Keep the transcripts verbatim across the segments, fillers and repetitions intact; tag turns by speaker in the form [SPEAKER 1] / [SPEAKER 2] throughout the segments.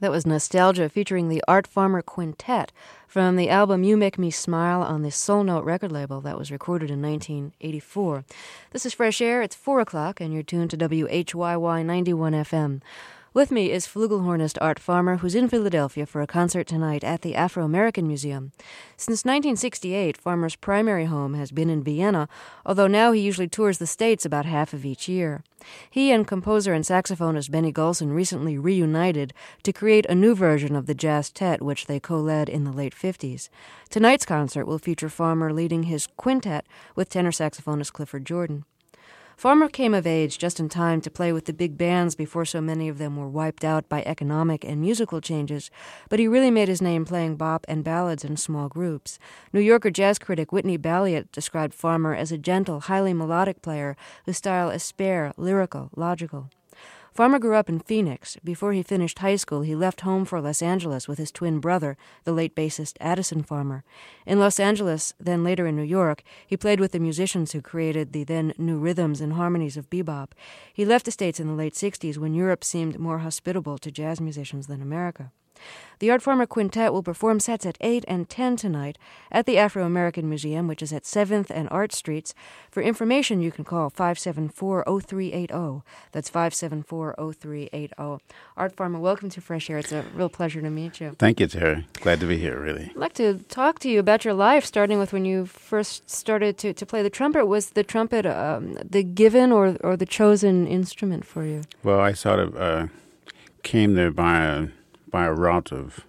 [SPEAKER 1] That was Nostalgia featuring the Art Farmer Quintet from the album You Make Me Smile on the Soul Note record label that was recorded in nineteen eighty-four. This is Fresh Air. It's four o'clock, and you're tuned to W H Y Y ninety-one F M. With me is flugelhornist Art Farmer, who's in Philadelphia for a concert tonight at the Afro-American Museum. Since nineteen sixty-eight, Farmer's primary home has been in Vienna, although now he usually tours the States about half of each year. He and composer and saxophonist Benny Golson recently reunited to create a new version of the Jazztet, which they co-led in the late fifties. Tonight's concert will feature Farmer leading his quintet with tenor saxophonist Clifford Jordan. Farmer came of age just in time to play with the big bands before so many of them were wiped out by economic and musical changes, but he really made his name playing bop and ballads in small groups. New Yorker jazz critic Whitney Balliet described Farmer as a gentle, highly melodic player whose style is spare, lyrical, logical. Farmer grew up in Phoenix. Before he finished high school, he left home for Los Angeles with his twin brother, the late bassist Addison Farmer. In Los Angeles, then later in New York, he played with the musicians who created the then new rhythms and harmonies of bebop. He left the States in the late sixties when Europe seemed more hospitable to jazz musicians than America. The Art Farmer Quintet will perform sets at eight and ten tonight at the Afro-American Museum, which is at seventh and Art Streets. For information, you can call five seven four, zero three eight zero. That's five seven four, zero three eight zero. Art Farmer, welcome to Fresh Air. It's a real pleasure to meet you.
[SPEAKER 2] Thank you, Terry. Glad to be here, really.
[SPEAKER 1] I'd like to talk to you about your life, starting with when you first started to, to play the trumpet. Was the trumpet um, the given or, or the chosen instrument for you?
[SPEAKER 2] Well, I sort of uh, came there by a... by a route of,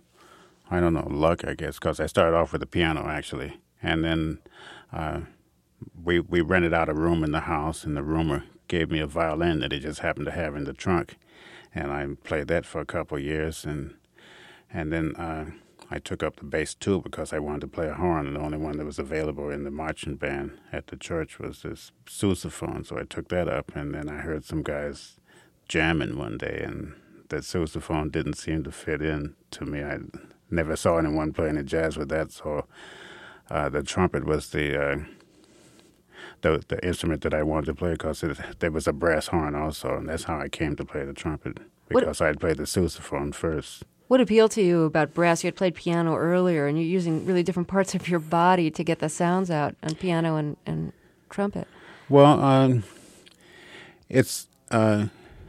[SPEAKER 2] I don't know, luck, I guess, because I started off with the piano, actually. And then uh, we we rented out a room in the house, and the roomer gave me a violin that he just happened to have in the trunk. And I played that for a couple of years, and and then uh, I took up the bass, too, because I wanted to play a horn, and the only one that was available in the marching band at the church was this sousaphone, so I took that up, and then I heard some guys jamming one day, and that sousaphone didn't seem to fit in to me. I never saw anyone playing the jazz with that, so uh, the trumpet was the, uh, the the instrument that I wanted to play because there was a brass horn also, and that's how I came to play the trumpet, because I had played the sousaphone first.
[SPEAKER 1] What appealed to you about brass? You had played piano earlier, and you're using really different parts of your body to get the sounds out on piano and, and trumpet.
[SPEAKER 2] Well, um, it's... Uh,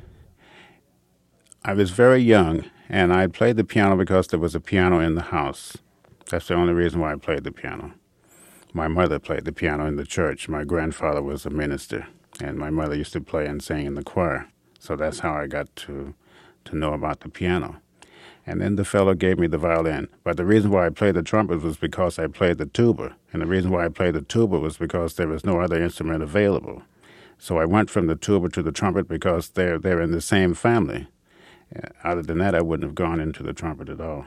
[SPEAKER 2] I was very young, and I played the piano because there was a piano in the house. That's the only reason why I played the piano. My mother played the piano in the church. My grandfather was a minister, and my mother used to play and sing in the choir. So that's how I got to to know about the piano. And then the fellow gave me the violin. But the reason why I played the trumpet was because I played the tuba. And the reason why I played the tuba was because there was no other instrument available. So I went from the tuba to the trumpet because they're they're in the same family. Other than that, I wouldn't have gone into the trumpet at all.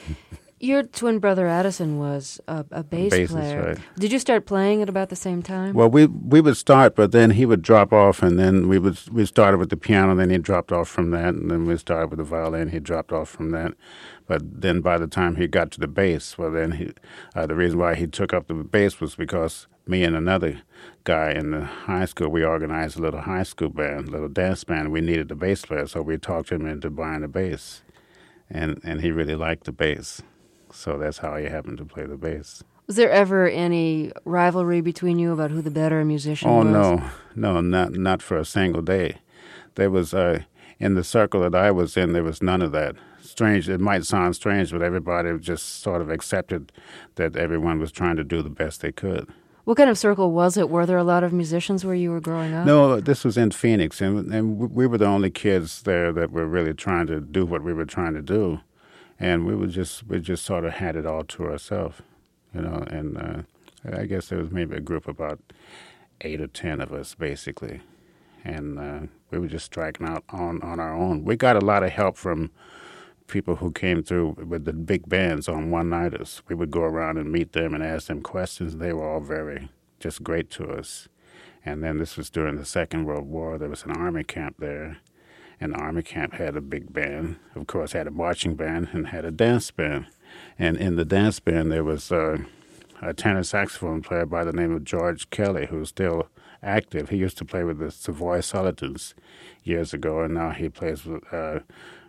[SPEAKER 1] Your twin brother Addison was a, a bass
[SPEAKER 2] Bassist,
[SPEAKER 1] player.
[SPEAKER 2] right.
[SPEAKER 1] Did you start playing at about the same time?
[SPEAKER 2] Well, we we would start, but then he would drop off, and then we would we started with the piano, and then he dropped off from that, and then we started with the violin. He dropped off from that, but then by the time he got to the bass, well, then he uh, the reason why he took up the bass was because me and another guy in the high school, we organized a little high school band, a little dance band. We needed a bass player, so we talked him into buying a bass, and and he really liked the bass. So that's how he happened to play the bass.
[SPEAKER 1] Was there ever any rivalry between you about who the better musician
[SPEAKER 2] oh,
[SPEAKER 1] was?
[SPEAKER 2] Oh, no. No, not not for a single day. There was, uh, in the circle that I was in, there was none of that. Strange, it might sound strange, but everybody just sort of accepted that everyone was trying to do the best they could.
[SPEAKER 1] What kind of circle was it? Were there a lot of musicians where you were growing up?
[SPEAKER 2] No, this was in Phoenix, and, and we were the only kids there that were really trying to do what we were trying to do. And we were just we just sort of had it all to ourselves, you know. And uh, I guess there was maybe a group of about eight or ten of us, basically. And uh, we were just striking out on, on our own. We got a lot of help from people who came through with the big bands on one-nighters. We would go around and meet them and ask them questions. They were all very just great to us. And then this was during the Second World War. There was an army camp there. And the Army camp had a big band, of course, had a marching band and had a dance band. And in the dance band, there was uh, a tenor saxophone player by the name of George Kelly, who's still active. He used to play with the Savoy Sultans years ago, and now he plays with, uh,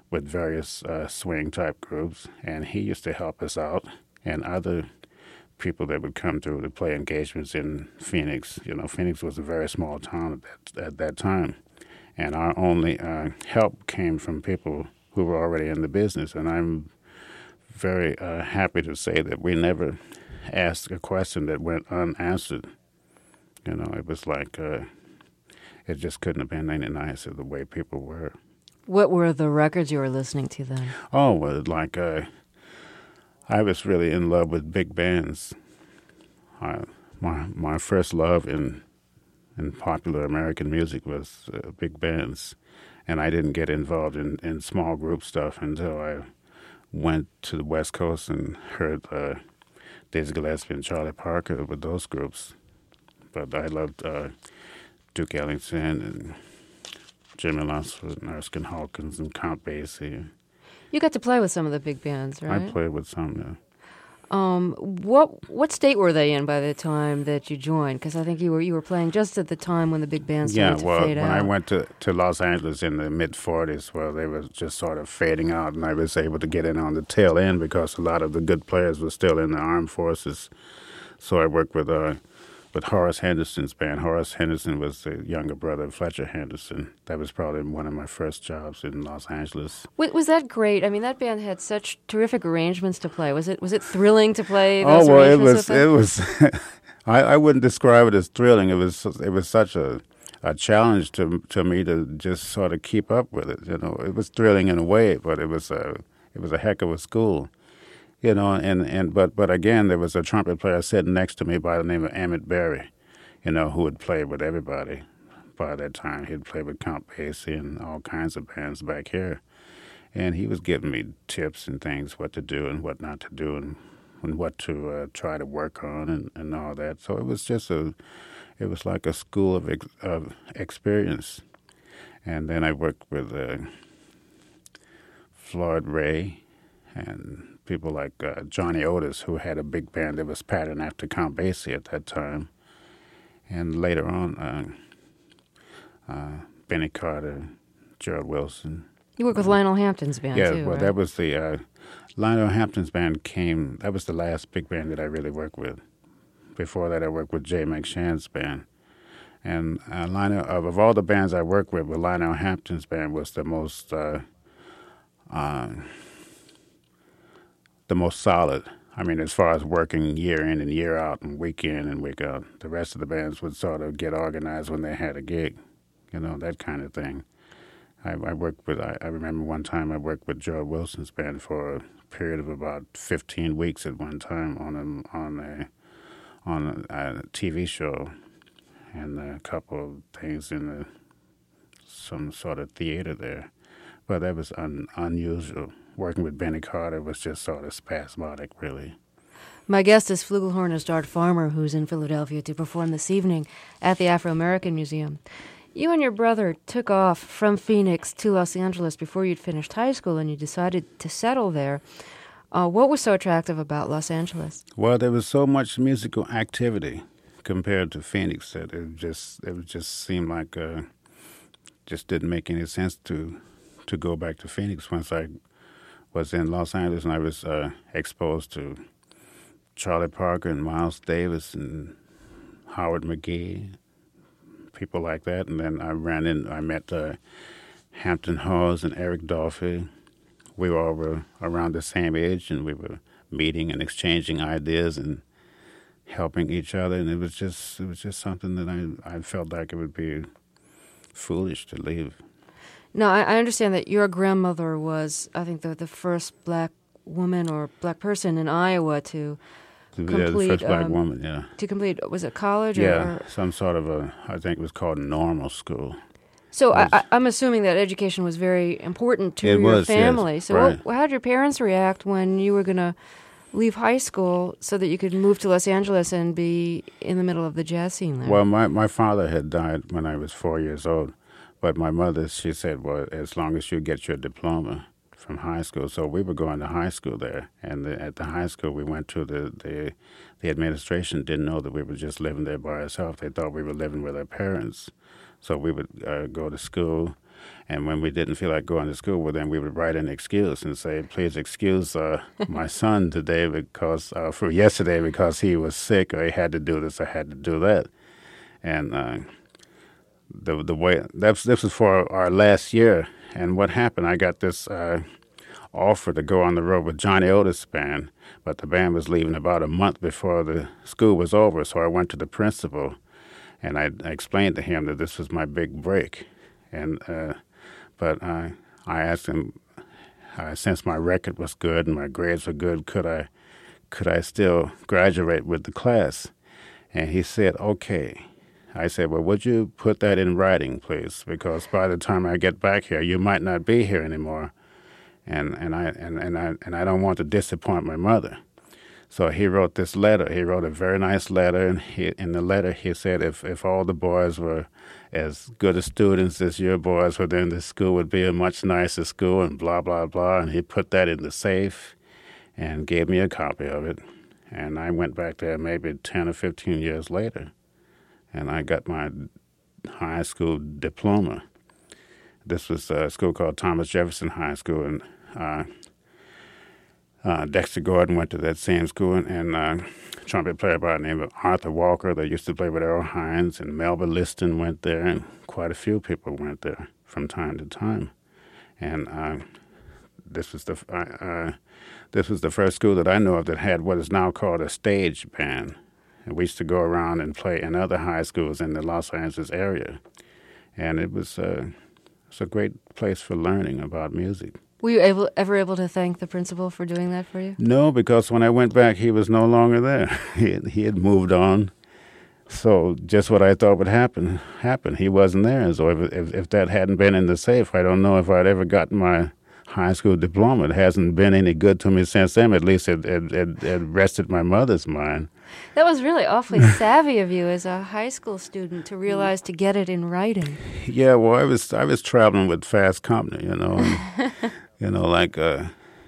[SPEAKER 2] with various uh, swing type groups, and he used to help us out, and other people that would come through to play engagements in Phoenix. You know, Phoenix was a very small town at that, at that time, and our only uh, help came from people who were already in the business. And I'm very uh, happy to say that we never asked a question that went unanswered. You know, it was like uh, it just couldn't have been any nicer the way people were.
[SPEAKER 1] What were the records you were listening to then?
[SPEAKER 2] Oh, well, like uh, I was really in love with big bands. Uh, my my first love in in popular American music was uh, big bands, and I didn't get involved in, in small group stuff until I went to the West Coast and heard uh, Dizzy Gillespie and Charlie Parker with those groups. But I loved uh, Duke Ellington and Jimmy Lunceford and Erskine Hawkins and Count Basie.
[SPEAKER 1] You got to play with some of the big bands, right?
[SPEAKER 2] I played with some, yeah.
[SPEAKER 1] Um, what what state were they in by the time that you joined? Because I think you were you were playing just at the time when the big bands started
[SPEAKER 2] yeah, well,
[SPEAKER 1] to fade
[SPEAKER 2] when
[SPEAKER 1] out.
[SPEAKER 2] I went to, to Los Angeles in the mid forties, well, they were just sort of fading out, and I was able to get in on the tail end because a lot of the good players were still in the armed forces. So I worked with uh, with Horace Henderson's band. Horace Henderson was the younger brother of Fletcher Henderson. That was probably one of my first jobs in Los Angeles.
[SPEAKER 1] Was, was that great? I mean, that band had such terrific arrangements to play. Was it was it thrilling to play
[SPEAKER 2] Oh
[SPEAKER 1] those
[SPEAKER 2] well, it
[SPEAKER 1] arrangements
[SPEAKER 2] was.
[SPEAKER 1] with
[SPEAKER 2] It
[SPEAKER 1] them?
[SPEAKER 2] was. I, I wouldn't describe it as thrilling. It was. It was such a, a challenge to to me to just sort of keep up with it. You know, it was thrilling in a way, but it was a it was a heck of a school. You know, and, and but but again, there was a trumpet player sitting next to me by the name of Emmett Berry, you know, who had played with everybody by that time. He'd played with Count Basie and all kinds of bands back here. And he was giving me tips and things, what to do and what not to do, and, and what to uh, try to work on and, and all that. So it was just a, it was like a school of, ex, of experience. And then I worked with uh, Floyd Ray and people like uh, Johnny Otis, who had a big band that was patterned after Count Basie at that time. And later on, uh, uh, Benny Carter, Gerald Wilson.
[SPEAKER 1] You worked with Lionel Hampton's band,
[SPEAKER 2] yeah,
[SPEAKER 1] too,
[SPEAKER 2] well,
[SPEAKER 1] right?
[SPEAKER 2] that was the, uh, Lionel Hampton's band came, that was the last big band that I really worked with. Before that, I worked with Jay McShann's band. And uh, Lionel, of, of all the bands I worked with, well, Lionel Hampton's band was the most, uh, uh, the most solid. I mean, as far as working year in and year out and week in and week out. The rest of the bands would sort of get organized when they had a gig, you know, that kind of thing. I, I worked with, I, I remember one time I worked with Gerald Wilson's band for a period of about fifteen weeks at one time on a, on a, on a, a T V show and a couple of things in the, some sort of theater there. But that was un, unusual. Working with Benny Carter was just sort of spasmodic, really.
[SPEAKER 1] My guest is flugelhornist Art Farmer, who's in Philadelphia to perform this evening at the Afro-American Museum. You and your brother took off from Phoenix to Los Angeles before you'd finished high school, and you decided to settle there. Uh, what was so attractive about Los Angeles?
[SPEAKER 2] Well, there was so much musical activity compared to Phoenix that it just it just seemed like uh, just didn't make any sense to to go back to Phoenix once I was in Los Angeles, and I was uh, exposed to Charlie Parker and Miles Davis and Howard McGhee, people like that. And then I ran in, I met uh, Hampton Hawes and Eric Dolphy. We all were around the same age, and we were meeting and exchanging ideas and helping each other. And it was just, it was just something that I, I felt like it would be foolish to leave.
[SPEAKER 1] Now, I, I understand that your grandmother was, I think, the, the first black woman or black person in Iowa to complete...
[SPEAKER 2] Yeah, the first black
[SPEAKER 1] um,
[SPEAKER 2] woman, yeah.
[SPEAKER 1] To complete, was it college?
[SPEAKER 2] Yeah,
[SPEAKER 1] or, or?
[SPEAKER 2] some sort of a, I think it was called normal school.
[SPEAKER 1] So
[SPEAKER 2] was,
[SPEAKER 1] I, I'm assuming that education was very important to
[SPEAKER 2] it
[SPEAKER 1] your
[SPEAKER 2] was,
[SPEAKER 1] family.
[SPEAKER 2] yes,
[SPEAKER 1] So
[SPEAKER 2] right.
[SPEAKER 1] what, how did your parents react when you were going to leave high school so that you could move to Los Angeles and be in the middle of the jazz scene there?
[SPEAKER 2] Well, my, my father had died when I was four years old. But my mother, she said, well, as long as you get your diploma from high school. So we were going to high school there. And the, at the high school we went to, the, the the administration didn't know that we were just living there by ourselves. They thought we were living with our parents. So we would uh, go to school, And when we didn't feel like going to school, well, then we would write an excuse and say, please excuse uh, my son today because, uh, for yesterday because he was sick or he had to do this or had to do that. And uh, the the way, that's, this was for our last year. And what happened, I got this uh, offer to go on the road with Johnny Otis' band, but the band was leaving about a month before the school was over. So I went to the principal and I, I explained to him that this was my big break. And uh, But I, I asked him, uh, since my record was good and my grades were good, could I, could I still graduate with the class? And he said, okay. I said, well, would you put that in writing, please? Because by the time I get back here, you might not be here anymore, and and I and, and I and I don't want to disappoint my mother. So he wrote this letter. He wrote a very nice letter, and he, in the letter he said, if if all the boys were as good as students as your boys were, then the school would be a much nicer school, and blah, blah, blah. And he put that in the safe and gave me a copy of it. And I went back there maybe ten or fifteen years later, and I got my high school diploma. This was a school called Thomas Jefferson High School, and uh, uh, Dexter Gordon went to that same school, and, and uh, trumpet player by the name of Arthur Walker that used to play with Earl Hines, and Melba Liston went there, and quite a few people went there from time to time. And uh, this was the uh, uh, this was the first school that I know of that had what is now called a stage band. And we used to go around and play in other high schools in the Los Angeles area, and it was uh, it's a great place for learning about music.
[SPEAKER 1] Were you able, ever able to thank the principal for doing that for you?
[SPEAKER 2] No, because when I went back, he was no longer there. he, had, he had moved on. So just what I thought would happen, happened. He wasn't there. So if, if if that hadn't been in the safe, I don't know if I'd ever gotten my high school diploma. It hasn't been any good to me since then. At least it, it, it, it rested my mother's mind.
[SPEAKER 1] That was really awfully savvy of you as a high school student to realize to get it in writing.
[SPEAKER 2] Yeah, well, I was I was traveling with fast company, you know, and, you know, like uh,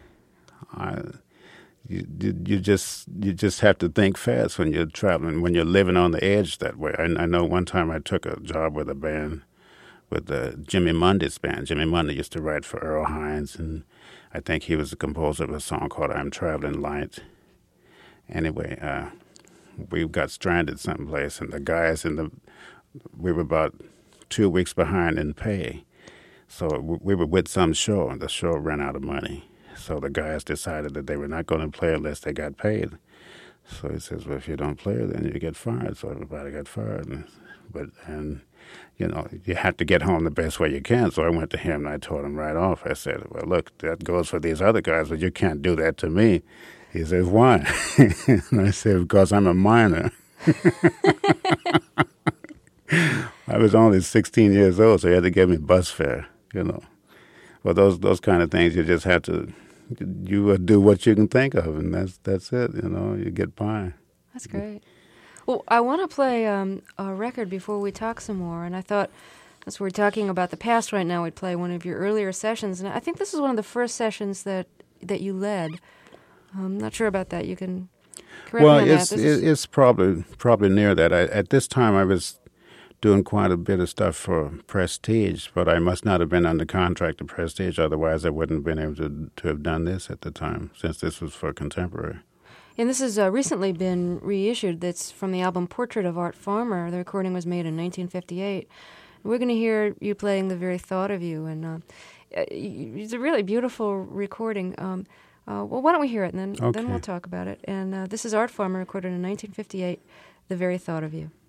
[SPEAKER 2] I, you, you you just you just have to think fast when you're traveling, when you're living on the edge that way. I, I know one time I took a job with a band, with uh, Jimmy Mundy's band. Jimmy Mundy used to write for Earl Hines, and I think he was the composer of a song called "I'm Traveling Light." Anyway, uh, we got stranded someplace, and the guys in the we were about two weeks behind in pay. So we were with some show, and the show ran out of money. So the guys decided that they were not going to play unless they got paid. So he says, well, if you don't play, then you get fired. So everybody got fired. And, but and, you know, you have to get home the best way you can. So I went to him, and I told him right off. I said, well, look, that goes for these other guys, but you can't do that to me. He says, why? And I said, because I'm a minor. I was only sixteen years old, so he had to give me bus fare, you know. Well, those those kind of things, you just have to, you do what you can think of, and that's that's it, you know, you get by.
[SPEAKER 1] That's great. Well, I want to play um, a record before we talk some more, and I thought, as we're talking about the past right now, we'd play one of your earlier sessions, and I think this is one of the first sessions that, that you led. I'm not sure about that. You can correct
[SPEAKER 2] well,
[SPEAKER 1] me on
[SPEAKER 2] it's
[SPEAKER 1] that. This
[SPEAKER 2] it, it's probably probably near that. I, at this time, I was doing quite a bit of stuff for Prestige, but I must not have been under contract to Prestige. Otherwise, I wouldn't have been able to to have done this at the time, since this was for contemporary.
[SPEAKER 1] And this has uh, recently been reissued. That's from the album Portrait of Art Farmer. The recording was made in nineteen fifty-eight. We're going to hear you playing The Very Thought of You, and uh, it's a really beautiful recording. Um, Uh, well, why don't we hear it, and then
[SPEAKER 2] okay.
[SPEAKER 1] then we'll talk about it. And uh, this is Art Farmer, recorded in nineteen fifty-eight, The Very Thought of You.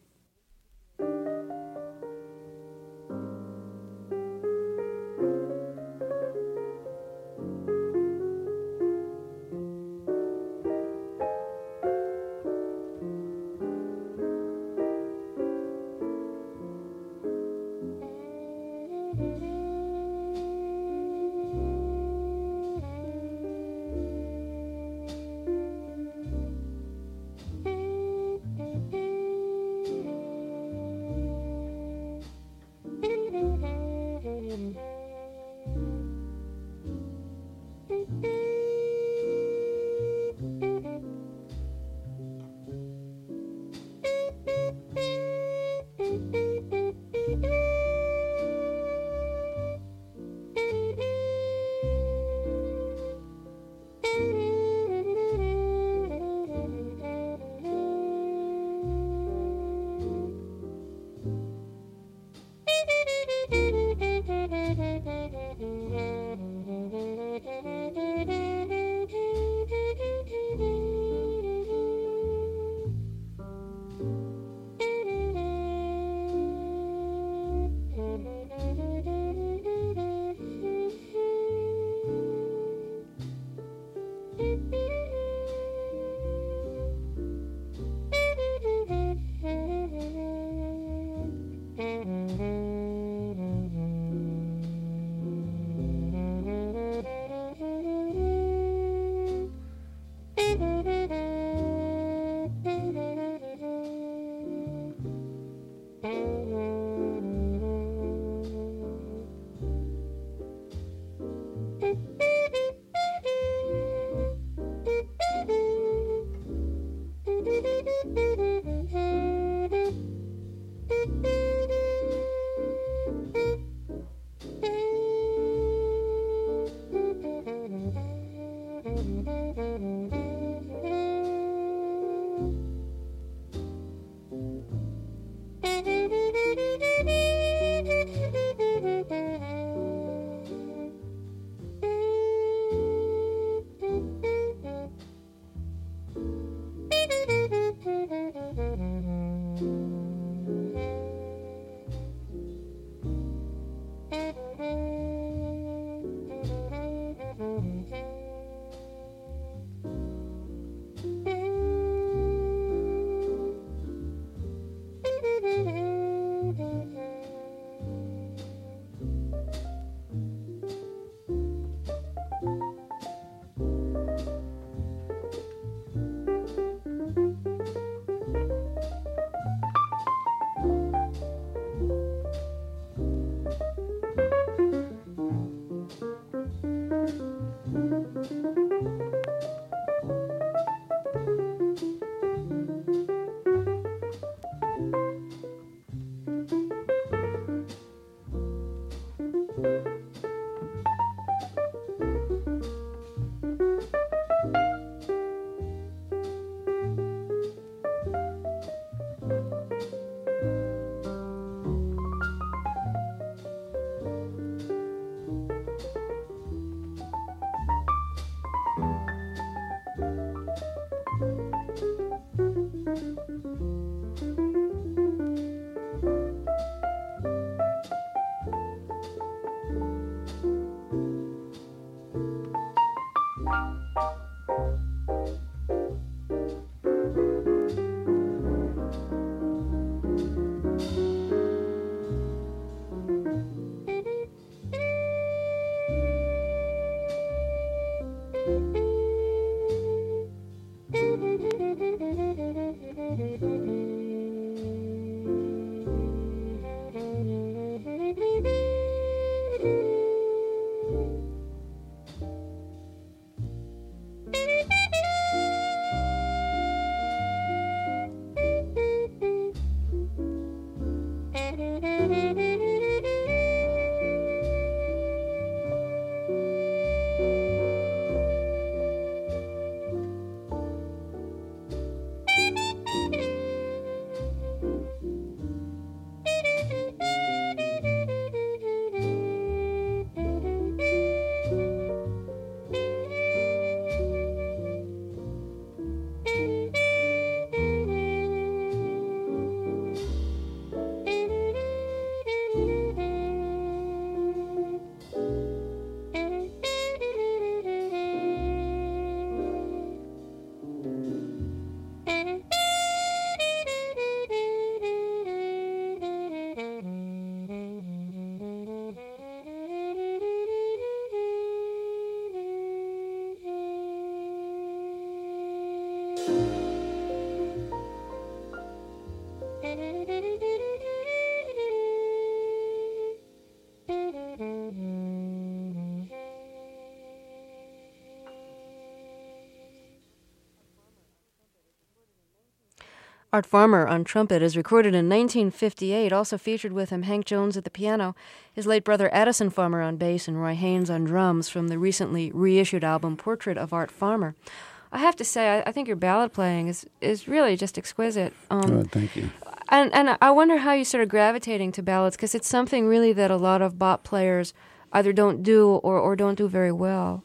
[SPEAKER 1] Art Farmer on trumpet is recorded in nineteen fifty-eight, also featured with him Hank Jones at the piano, his late brother Addison Farmer on bass, and Roy Haynes on drums from the recently reissued album Portrait of Art Farmer. I have to say, I, I think your ballad playing is, is really just exquisite. Um,
[SPEAKER 2] oh, thank you.
[SPEAKER 1] And, and I wonder how you started gravitating to ballads, because it's something really that a lot of bop players either don't do or, or don't do very well.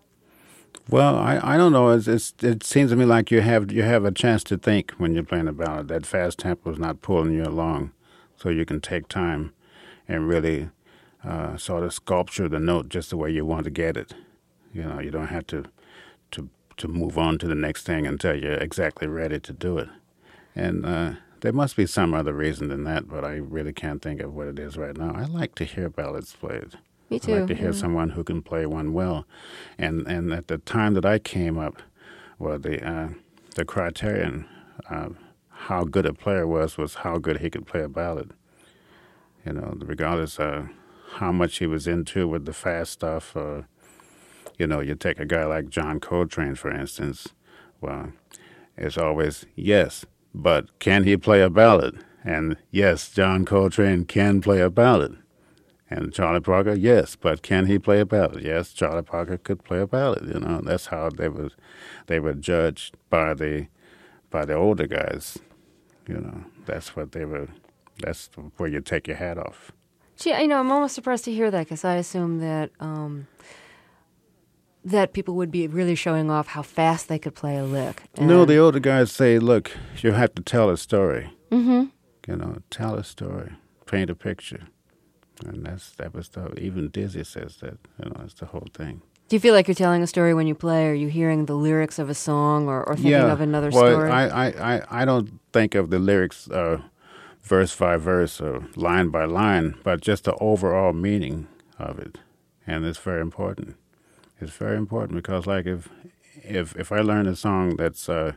[SPEAKER 2] Well, I, I don't know. It's, it's, it seems to me like you have you have a chance to think when you're playing a ballad. That fast tempo is not pulling you along, so you can take time and really uh, sort of sculpture the note just the way you want to get it. You know, you don't have to to to move on to the next thing until you're exactly ready to do it. And uh, there must be some other reason than that, but I really can't think of what it is right now. I like to hear ballads played.
[SPEAKER 1] Me too.
[SPEAKER 2] I like to hear
[SPEAKER 1] yeah.
[SPEAKER 2] someone who can play one well. And and at the time that I came up, well, the uh, the criterion uh, how good a player was was how good he could play a ballad. You know, regardless of how much he was into with the fast stuff. Or, you know, you take a guy like John Coltrane, for instance. Well, it's always, yes, but can he play a ballad? And yes, John Coltrane can play a ballad. And Charlie Parker, yes, but can he play a ballad? Yes, Charlie Parker could play a ballad. You know, that's how they were, they were judged by the, by the older guys. You know, that's what they were. That's where you take your hat off.
[SPEAKER 1] Gee, you know, I'm almost surprised to hear that because I assume that um, that people would be really showing off how fast they could play a lick. And
[SPEAKER 2] No, the older guys say, look, you have to tell a story.
[SPEAKER 1] Mm-hmm.
[SPEAKER 2] You know, tell a story, paint a picture. And that's that was the, even Dizzy says that, you know, that's the whole thing.
[SPEAKER 1] Do you feel like you're telling a story when you play? Are you hearing the lyrics of a song or, or thinking
[SPEAKER 2] yeah.
[SPEAKER 1] of another
[SPEAKER 2] well,
[SPEAKER 1] story?
[SPEAKER 2] I, I, I, I don't think of the lyrics uh, verse by verse or line by line, but just the overall meaning of it. And it's very important. It's very important because, like, if if if I learn a song that's, uh,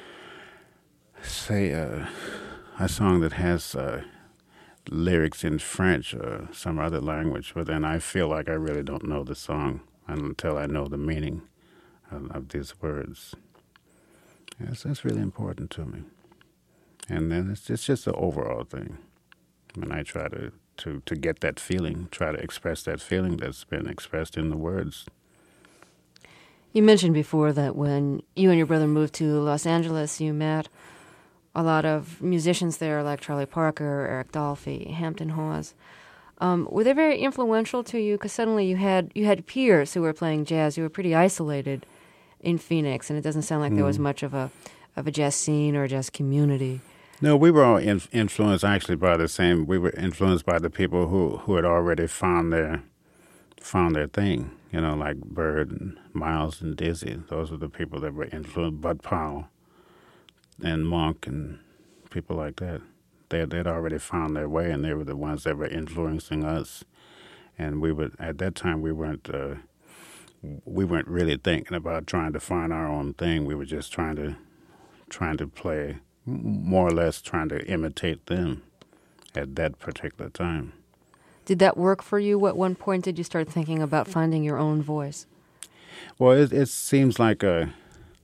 [SPEAKER 2] say, uh, a song that has uh, lyrics in French or some other language, but then I feel like I really don't know the song until I know the meaning of, of these words. Yes, that's really important to me. And then it's, it's just the overall thing. And I try to, to, to get that feeling, try to express that feeling that's been expressed in the words.
[SPEAKER 1] You mentioned before that when you and your brother moved to Los Angeles, you met a lot of musicians there like Charlie Parker, Eric Dolphy, Hampton Hawes. Um, were they very influential to you? Because suddenly you had you had peers who were playing jazz. You were pretty isolated in Phoenix, and it doesn't sound like mm. there was much of a of a jazz scene or a jazz community.
[SPEAKER 2] No, we were all in, influenced actually by the same. We were influenced by the people who, who had already found their found their thing. You know, like Bird and Miles and Dizzy. Those were the people that were influenced. Bud Powell and Monk and people like that. They they'd already found their way, and they were the ones that were influencing us. And we would at that time we weren't uh, we weren't really thinking about trying to find our own thing. We were just trying to trying to play, more or less trying to imitate them at that particular time.
[SPEAKER 1] Did that work for you? At one point, did you start thinking about finding your own voice?
[SPEAKER 2] Well, it, it seems like a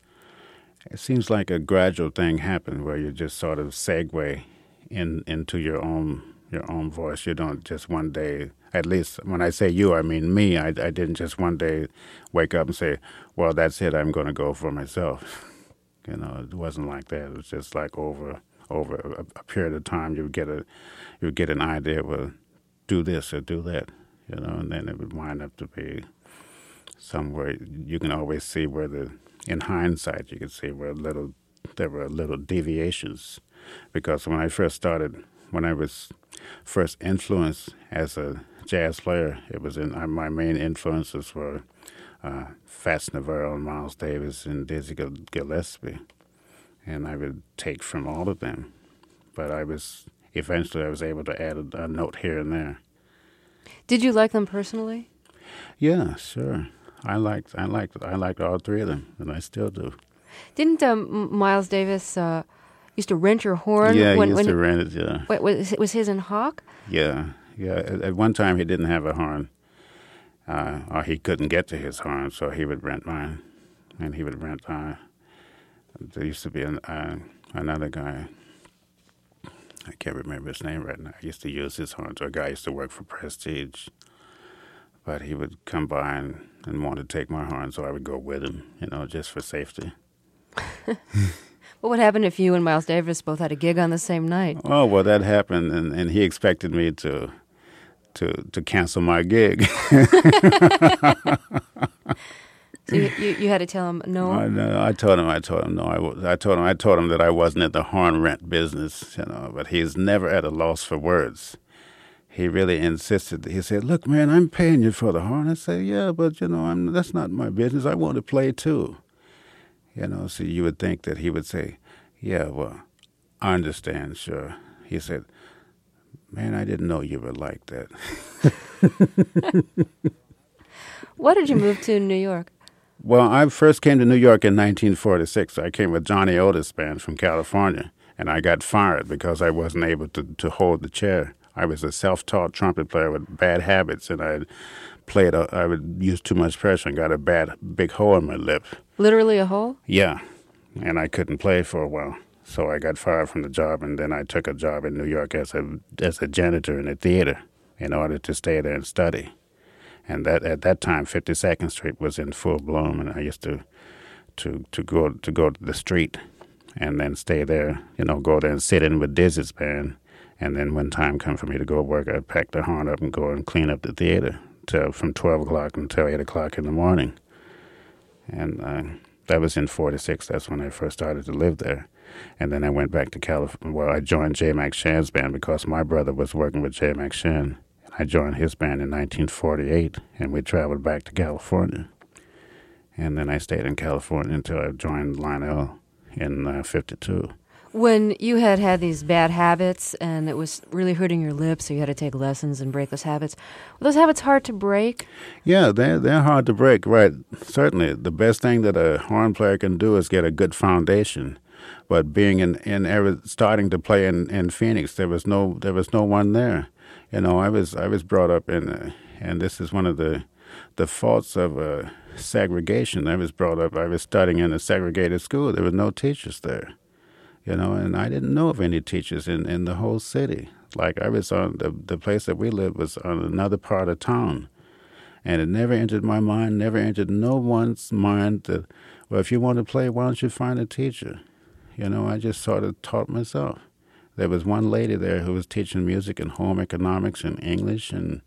[SPEAKER 2] it seems like a gradual thing happened where you just sort of segue in into your own your own voice. You don't just one day. At least when I say you, I mean me. I, I didn't just one day wake up and say, "Well, that's it. I'm going to go for myself." You know, it wasn't like that. It was just like over over a, a period of time, you would get a you would get an idea. Well, do this or do that. You know, and then it would wind up to be somewhere. You can always see where the in hindsight, you can see where little there were little deviations, because when I first started, when I was first influenced as a jazz player, it was in uh, my main influences were uh, Fats Navarro and Miles Davis and Dizzy Gillespie, and I would take from all of them. But I was eventually I was able to add a, a note here and there.
[SPEAKER 1] Did you like them personally?
[SPEAKER 2] Yeah, sure. I liked I liked I liked all three of them, and I still do.
[SPEAKER 1] Didn't um, Miles Davis uh, used to rent your horn?
[SPEAKER 2] Yeah,
[SPEAKER 1] when,
[SPEAKER 2] he used
[SPEAKER 1] when
[SPEAKER 2] to
[SPEAKER 1] he,
[SPEAKER 2] rent it. Yeah.
[SPEAKER 1] Wait, was was his in Hawk?
[SPEAKER 2] Yeah, yeah. At, at one time, he didn't have a horn, uh, or he couldn't get to his horn, so he would rent mine, and he would rent. Uh, there used to be an, uh, another guy. I can't remember his name right now. I used to use his horn. So a guy used to work for Prestige, but he would come by and, and want to take my horn, so I would go with him, you know, just for safety.
[SPEAKER 1] What would happen if you and Miles Davis both had a gig on the same night?
[SPEAKER 2] Oh, well, that happened, and, and he expected me to to to cancel my gig.
[SPEAKER 1] So you, you, you had to tell him no?
[SPEAKER 2] I, no, I told him, I told him no. I, was, I told him, I told him that I wasn't in the horn rent business, you know. But he's never at a loss for words. He really insisted. He said, "Look, man, I'm paying you for the horn." I said, "Yeah, but you know, I'm, that's not my business. I want to play too." You know, so you would think that he would say, "Yeah, well, I understand, sure. He said, man, I didn't know you were like that.
[SPEAKER 1] Why did you move to New York?
[SPEAKER 2] Well, I first came to New York in nineteen forty-six. I came with Johnny Otis Band from California, and I got fired because I wasn't able to, to hold the chair. I was a self-taught trumpet player with bad habits, and I played. A, I would use too much pressure and got a bad big hole in my lip.
[SPEAKER 1] Literally a hole?
[SPEAKER 2] Yeah, and I couldn't play for a while, so I got fired from the job, and then I took a job in New York as a as a janitor in a theater in order to stay there and study. And that at that time, fifty-second Street was in full bloom, and I used to to to go to go to the street, and then stay there. You know, go there and sit in with Dizzy's band, and then when time come for me to go work, I'd pack the horn up and go and clean up the theater till from twelve o'clock until eight o'clock in the morning. And uh, that was in forty-six. That's when I first started to live there. And then I went back to California. Well, I joined J. Mac Shan's band because my brother was working with J. Mac Shan. I joined his band in nineteen forty-eight, and we traveled back to California. And then I stayed in California until I joined Lionel in uh, fifty-two.
[SPEAKER 1] When you had had these bad habits and it was really hurting your lips, so you had to take lessons and break those habits, were those habits hard to break?
[SPEAKER 2] Yeah, they're, they're hard to break, right. Certainly, the best thing that a horn player can do is get a good foundation. But being in, in starting to play in, in Phoenix, there was no there was no one there. You know, I was I was brought up in, uh, and this is one of the the faults of uh, segregation. I was brought up. I was studying in a segregated school. There were no teachers there. You know, and I didn't know of any teachers in, in the whole city. Like I was on the the place that we lived was on another part of town, and it never entered my mind. Never entered no one's mind that, well, if you want to play, why don't you find a teacher? You know, I just sort of taught myself. There was one lady there who was teaching music and home economics and English and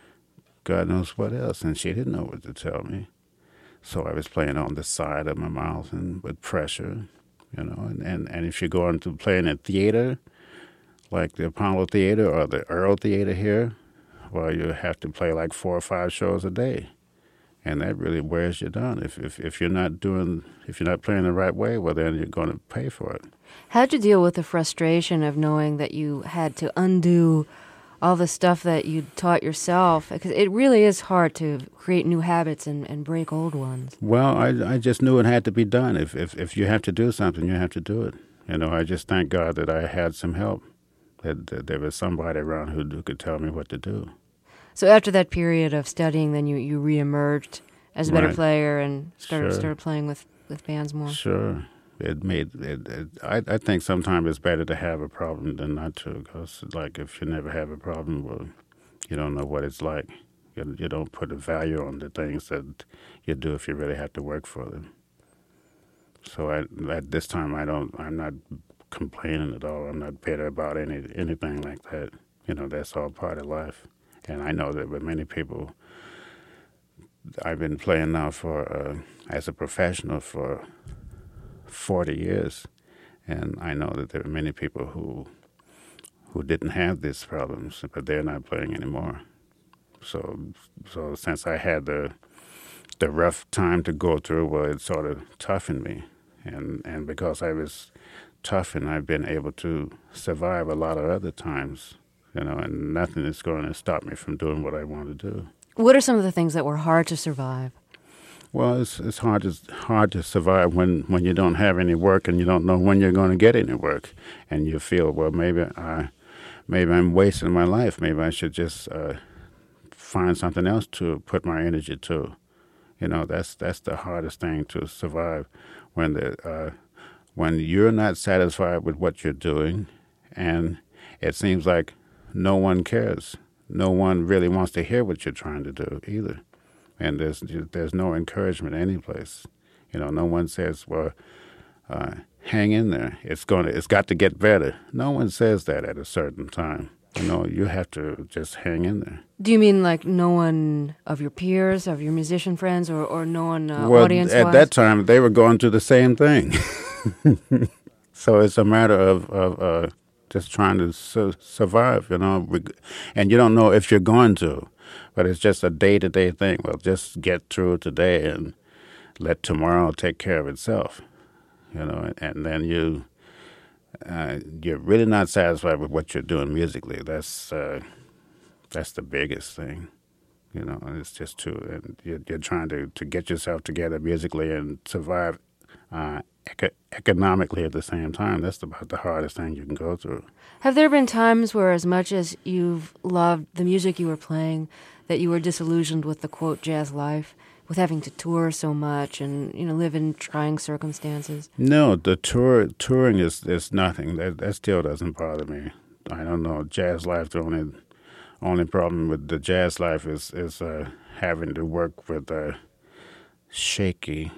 [SPEAKER 2] God knows what else, and she didn't know what to tell me. So I was playing on the side of my mouth and with pressure, you know. And, and, and if you go into playing at theater, like the Apollo Theater or the Earl Theater here, well, you have to play like four or five shows a day. And that really wears you down. If, if if you're not doing, if you're not playing the right way, well, then you're going to pay for it.
[SPEAKER 1] How'd you deal with the frustration of knowing that you had to undo all the stuff that you taught yourself? Because it really is hard to create new habits and, and break old ones.
[SPEAKER 2] Well, I I just knew it had to be done. If, if if you have to do something, you have to do it. You know, I just thank God that I had some help, that, that there was somebody around who, who could tell me what to do.
[SPEAKER 1] So after that period of studying, then you, you reemerged as a better
[SPEAKER 2] Right.
[SPEAKER 1] player and started
[SPEAKER 2] Sure.
[SPEAKER 1] started playing with, with bands more.
[SPEAKER 2] Sure. It made it. it I I think sometimes it's better to have a problem than not to, because like if you never have a problem, well, you don't know what it's like. You, you don't put a value on the things that you do if you really have to work for them. So I, at this time, I don't. I'm not complaining at all. I'm not bitter about any anything like that. You know, that's all part of life. And I know that with many people, I've been playing now for uh, as a professional for forty years, and I know that there are many people who who didn't have these problems, but they're not playing anymore. So, so since I had the the rough time to go through, well, it sort of toughened me, and and because I was toughened, I've been able to survive a lot of other times. You know, and nothing is going to stop me from doing what I want to do.
[SPEAKER 1] What are some of the things that were hard to survive?
[SPEAKER 2] Well, it's it's hard to hard to survive when, when you don't have any work and you don't know when you're going to get any work, and you feel, well, maybe I maybe I'm wasting my life. Maybe I should just uh, find something else to put my energy to. You know, that's that's the hardest thing to survive, when the uh, when you're not satisfied with what you're doing, and it seems like no one cares. No one really wants to hear what you're trying to do either. And there's there's no encouragement any place. You know, no one says, well, uh, hang in there. It's going to, it's got to get better. No one says that at a certain time. You know, you have to just hang in there.
[SPEAKER 1] Do you mean like no one of your peers, of your musician friends, or, or no one uh,
[SPEAKER 2] well,
[SPEAKER 1] audience-wise?
[SPEAKER 2] at that time, they were going through the same thing. So it's a matter of, of uh, just trying to su- survive, you know. And you don't know if you're going to, but it's just a day-to-day thing. Well, just get through today and let tomorrow take care of itself, you know. And, and then you uh, you're really not satisfied with what you're doing musically. That's uh, that's the biggest thing. You know, and it's just too, and you're, you're trying to, to get yourself together musically and survive uh, eco- economically at the same time. That's about the hardest thing you can go through.
[SPEAKER 1] Have there been times where, as much as you've loved the music you were playing, that you were disillusioned with the, quote, jazz life, with having to tour so much and, you know, live in trying circumstances?
[SPEAKER 2] No, the tour touring is, is nothing. That, that still doesn't bother me. I don't know. Jazz life, the only... Only problem with the jazz life is is uh, having to work with uh, shaky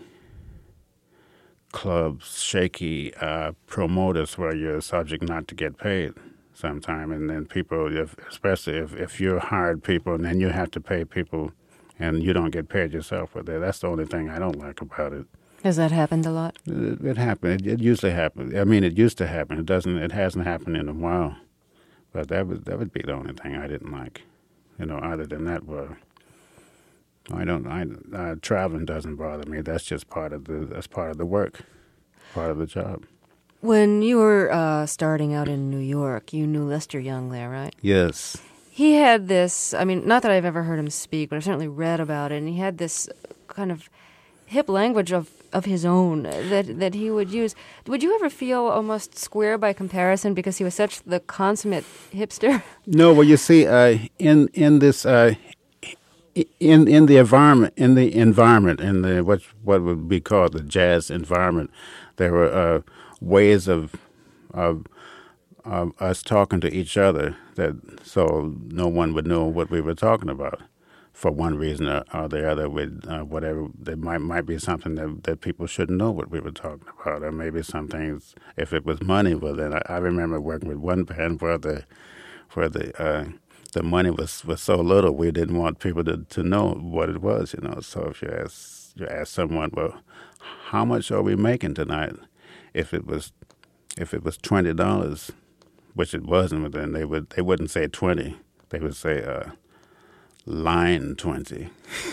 [SPEAKER 2] clubs, shaky uh, promoters where you're subject not to get paid sometime. And then people, if, especially if, if you're hired people and then you have to pay people and you don't get paid yourself for that. That's the only thing I don't like about it.
[SPEAKER 1] Has that happened a lot?
[SPEAKER 2] It, it happened. It, it usually happens. I mean, it used to happen. It doesn't. It hasn't happened in a while. But that would that would be the only thing I didn't like, you know. Other than that, well, I don't. I uh, traveling doesn't bother me. That's just part of the that's part of the work, part of the job.
[SPEAKER 1] When you were uh, starting out in New York, you knew Lester Young there, right?
[SPEAKER 2] Yes.
[SPEAKER 1] He had this. I mean, not that I've ever heard him speak, but I've certainly read about it. And he had this kind of hip language of, of his own that that he would use. Would you ever feel almost square by comparison because he was such the consummate hipster?
[SPEAKER 2] No, well, you see, uh, in in this uh, in in the environment in the environment in the what what would be called the jazz environment, there were uh, ways of of of us talking to each other that so no one would know what we were talking about. For one reason or, or the other, with uh, whatever, there might might be something that, that people shouldn't know what we were talking about, or maybe some things. If it was money, well, then I, I remember working with one band where the where the uh, the money was, was so little, we didn't want people to, to know what it was, you know. So if you ask you ask someone, well, how much are we making tonight? If it was if it was twenty dollars, which it wasn't, then they would they wouldn't say twenty. They would say. Uh, Line twenty.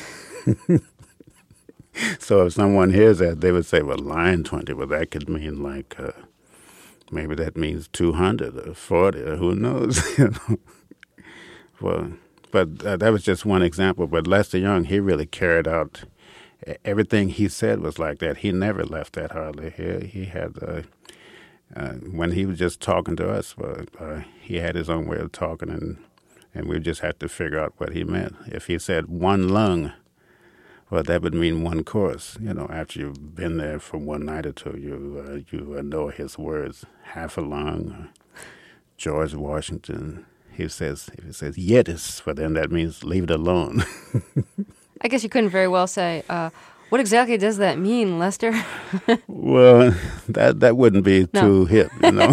[SPEAKER 2] So if someone hears that, they would say, well, line twenty. Well, that could mean like, uh, maybe that means two hundred or forty or who knows. You know? Well, but uh, that was just one example. But Lester Young, he really carried out everything he said was like that. He never left that hardly. He, he had, uh, uh, when he was just talking to us, well, uh, he had his own way of talking, and And we just had to figure out what he meant. If he said one lung, well, that would mean one course. You know, after you've been there for one night or two, you uh, you uh, know his words. Half a lung, uh, George Washington. He says, if he says yetis, well, then that means leave it alone.
[SPEAKER 1] I guess you couldn't very well say, uh, what exactly does that mean, Lester?
[SPEAKER 2] Well, that that wouldn't be
[SPEAKER 1] no.
[SPEAKER 2] too hip, you know.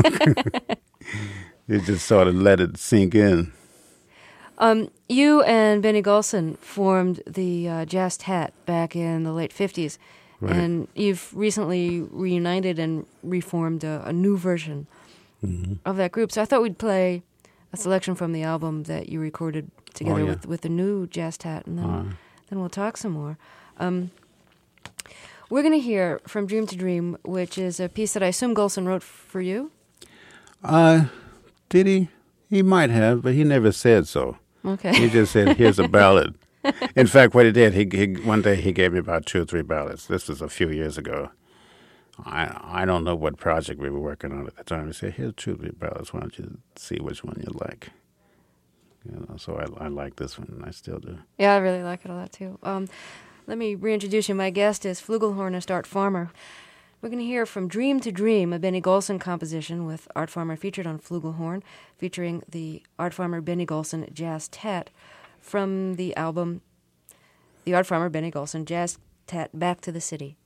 [SPEAKER 2] You just sort of let it sink in.
[SPEAKER 1] Um, you and Benny Golson formed the uh, Jazz Tat back in the late fifties, right. And you've recently reunited and reformed a, a new version mm-hmm. of that group. So I thought we'd play a selection from the album that you recorded together oh, yeah. with, with the new Jazz Tat, and then, uh. then we'll talk some more. Um, we're going to hear From Dream to Dream, which is a piece that I assume Golson wrote for you?
[SPEAKER 2] Uh, did he? He might have, but he never said so.
[SPEAKER 1] Okay.
[SPEAKER 2] He just said, here's a ballad. In fact, what he did, he, he one day he gave me about two or three ballads. This was a few years ago. I I don't know what project we were working on at the time. He said, here's two or three ballads. Why don't you see which one you like? You know, so I, I like this one, and I still do.
[SPEAKER 1] Yeah, I really like it a lot, too. Um, let me reintroduce you. My guest is flugelhornist Art Farmer. We're going to hear From Dream to Dream, a Benny Golson composition with Art Farmer featured on flugelhorn, featuring the Art Farmer Benny Golson Jazz Tat from the album The Art Farmer Benny Golson Jazz Tat Back to the City.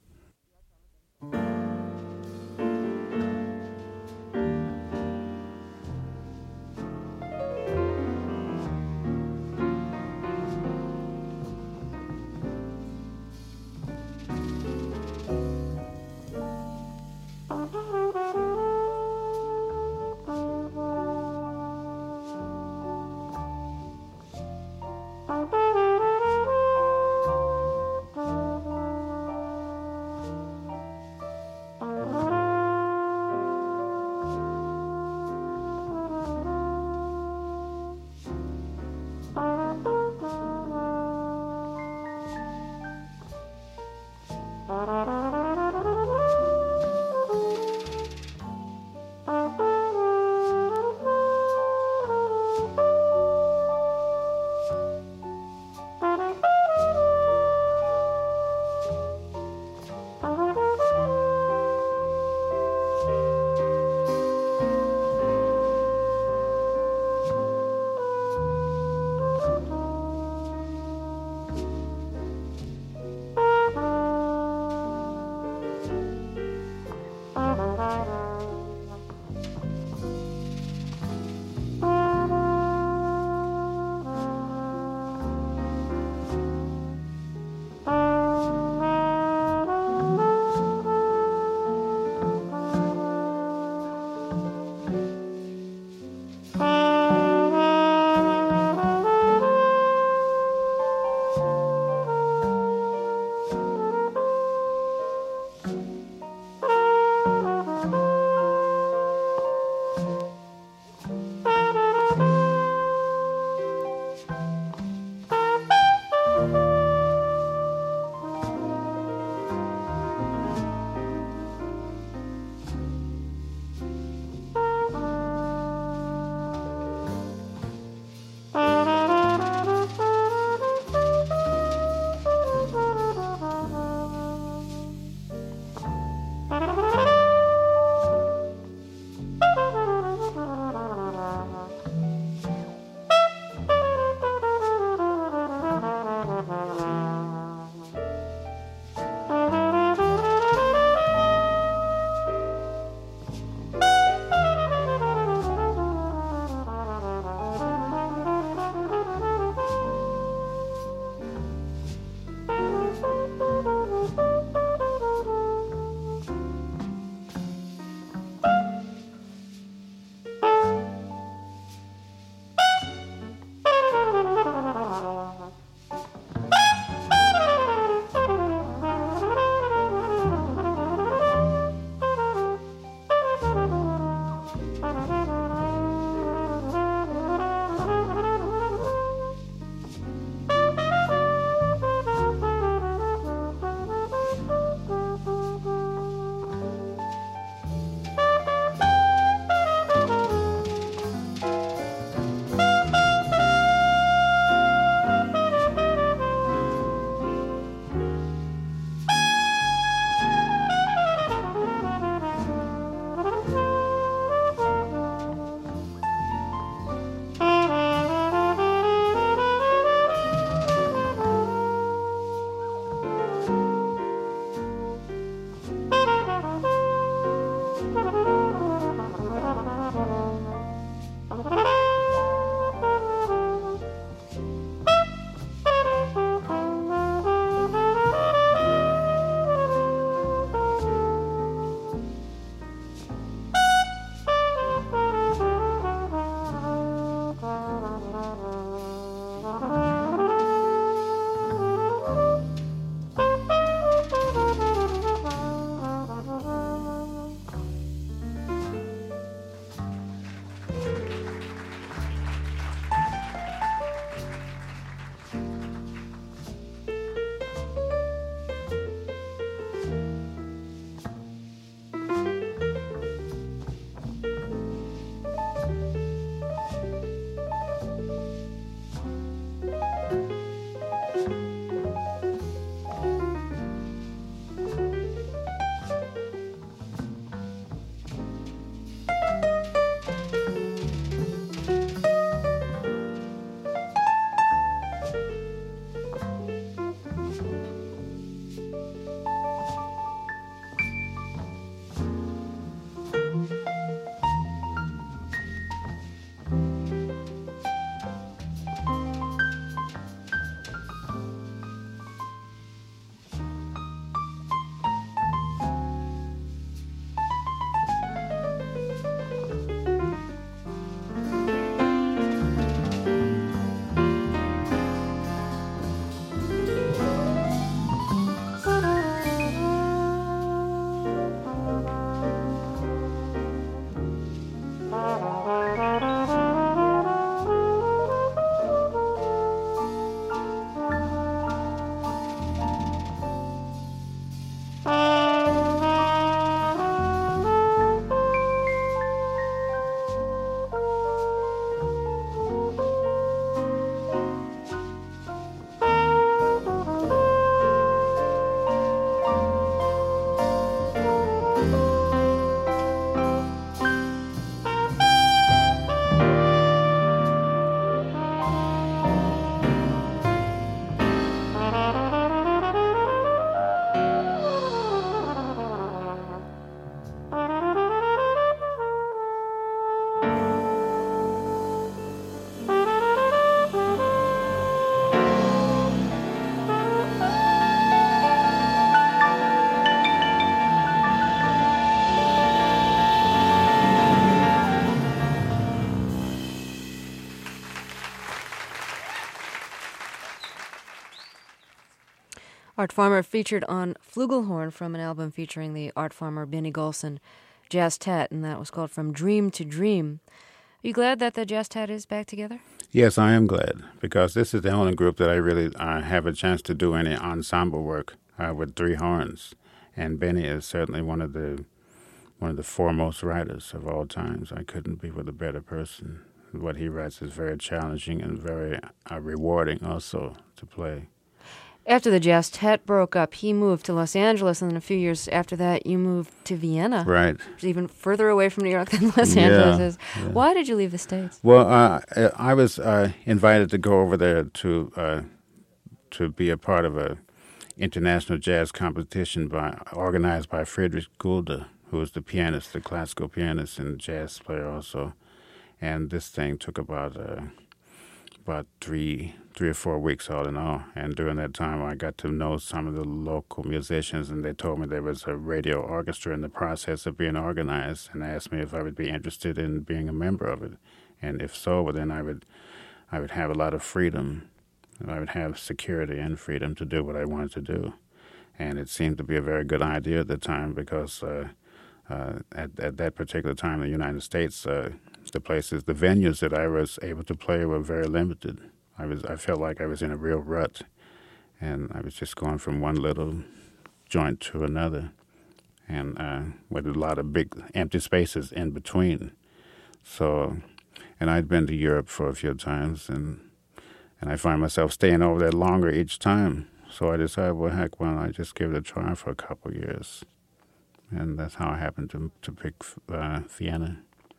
[SPEAKER 1] Art Farmer featured on flugelhorn from an album featuring the Art Farmer Benny Golson Jazztet, and that was called From Dream to Dream. Are you glad that the Jazztet is back together?
[SPEAKER 2] Yes, I am glad, because this is the only group that I really uh, have a chance to do any ensemble work uh, with three horns. And Benny is certainly one of the one of the foremost writers of all times. I couldn't be with a better person. What he writes is very challenging and very uh, rewarding also to play.
[SPEAKER 1] After the Jazztet broke up, he moved to Los Angeles, and then a few years after that, you moved to Vienna.
[SPEAKER 2] Right.
[SPEAKER 1] Which is even further away from New York than Los
[SPEAKER 2] Yeah,
[SPEAKER 1] Angeles is.
[SPEAKER 2] yeah.
[SPEAKER 1] Why did you leave the States?
[SPEAKER 2] Well, uh, I was uh, invited to go over there to uh, to be a part of a international jazz competition by organized by Friedrich Gulde, who was the pianist, the classical pianist and jazz player also. And this thing took about uh, about three three or four weeks all in all. And during that time, I got to know some of the local musicians, and they told me there was a radio orchestra in the process of being organized, and asked me if I would be interested in being a member of it. And if so, well, then I would I would have a lot of freedom. I would have security and freedom to do what I wanted to do. And it seemed to be a very good idea at the time, because uh, uh, at, at that particular time in the United States, uh, the places, the venues that I was able to play were very limited. I was, I felt like I was in a real rut, and I was just going from one little joint to another, and uh, with a lot of big empty spaces in between. So, and I'd been to Europe for a few times, and and I find myself staying over there longer each time. So I decided, well, heck, why don't I just give it a try for a couple of years? And that's how I happened to to pick uh, Vienna.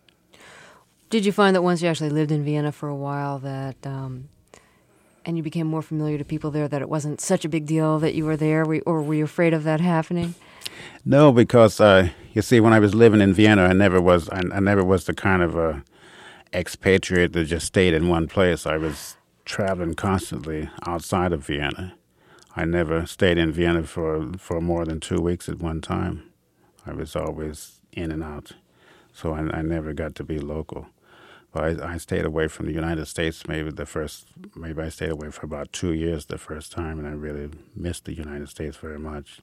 [SPEAKER 1] Did you find that once you actually lived in Vienna for a while, that um, and you became more familiar to people there, that it wasn't such a big deal that you were there, were, or were you afraid of that happening?
[SPEAKER 2] No, because uh, you see, when I was living in Vienna, I never was I, I never was the kind of uh, expatriate that just stayed in one place. I was traveling constantly outside of Vienna. I never stayed in Vienna for for more than two weeks at one time. I was always in and out, so I, I never got to be local. But I, I stayed away from the United States. Maybe the first, maybe I stayed away for about two years the first time, and I really missed the United States very much.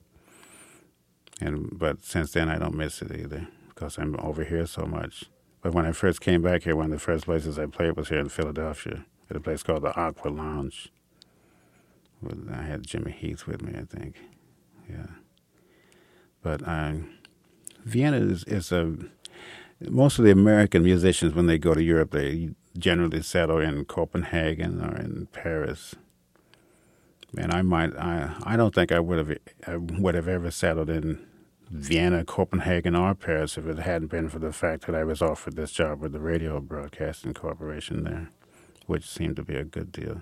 [SPEAKER 2] And but since then, I don't miss it either, because I'm over here so much. But when I first came back here, one of the first places I played was here in Philadelphia, at a place called the Aqua Lounge. I had Jimmy Heath with me, I think. Yeah. But um, Vienna is, is a... Most of the American musicians, when they go to Europe, they generally settle in Copenhagen or in Paris. And I might, I, I don't think I would have, I would have ever settled in Vienna, Copenhagen, or Paris if it hadn't been for the fact that I was offered this job with the Radio Broadcasting Corporation there, which seemed to be a good deal.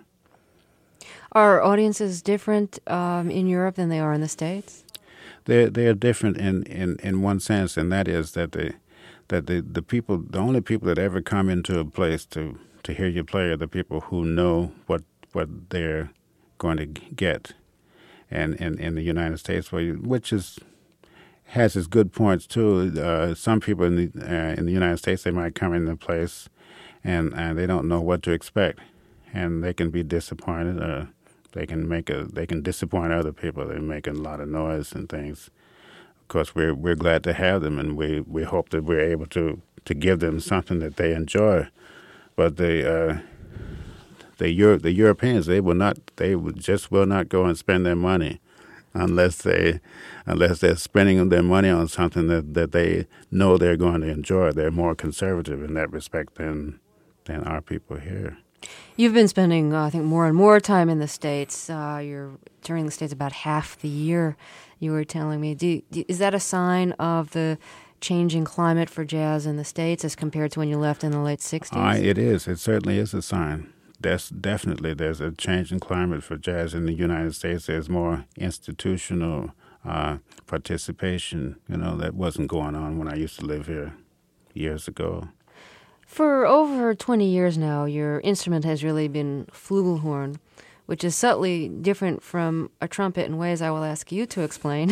[SPEAKER 1] Are audiences different um, in Europe than they are in the States?
[SPEAKER 2] They're they're different in, in, in one sense, and that is that the that the, the people, the only people that ever come into a place to, to hear you play are the people who know what what they're going to get. And in, in the United States, where you, which is has its good points too. Uh, some people in the uh, in the United States, they might come into a place and and they don't know what to expect, and they can be disappointed. Uh, they can make a they can disappoint other people. They're making a lot of noise and things. Of course, we're we're glad to have them, and we, we hope that we're able to, to give them something that they enjoy. But the uh, the Euro, the Europeans, they will not they would just will not go and spend their money unless they unless they're spending their money on something that, that they know they're going to enjoy. They're more conservative in that respect than than our people here.
[SPEAKER 1] You've been spending, uh, I think, more and more time in the States. Uh, you're touring the States about half the year, you were telling me. Do, do, is that a sign of the changing climate for jazz in the States as compared to when you left in the late sixties?
[SPEAKER 2] Uh, it is. It certainly is a sign. There's definitely there's a changing climate for jazz in the United States. There's more institutional uh, participation. You know, that wasn't going on when I used to live here years ago.
[SPEAKER 1] For over twenty years now, your instrument has really been flugelhorn, which is subtly different from a trumpet in ways I will ask you to explain.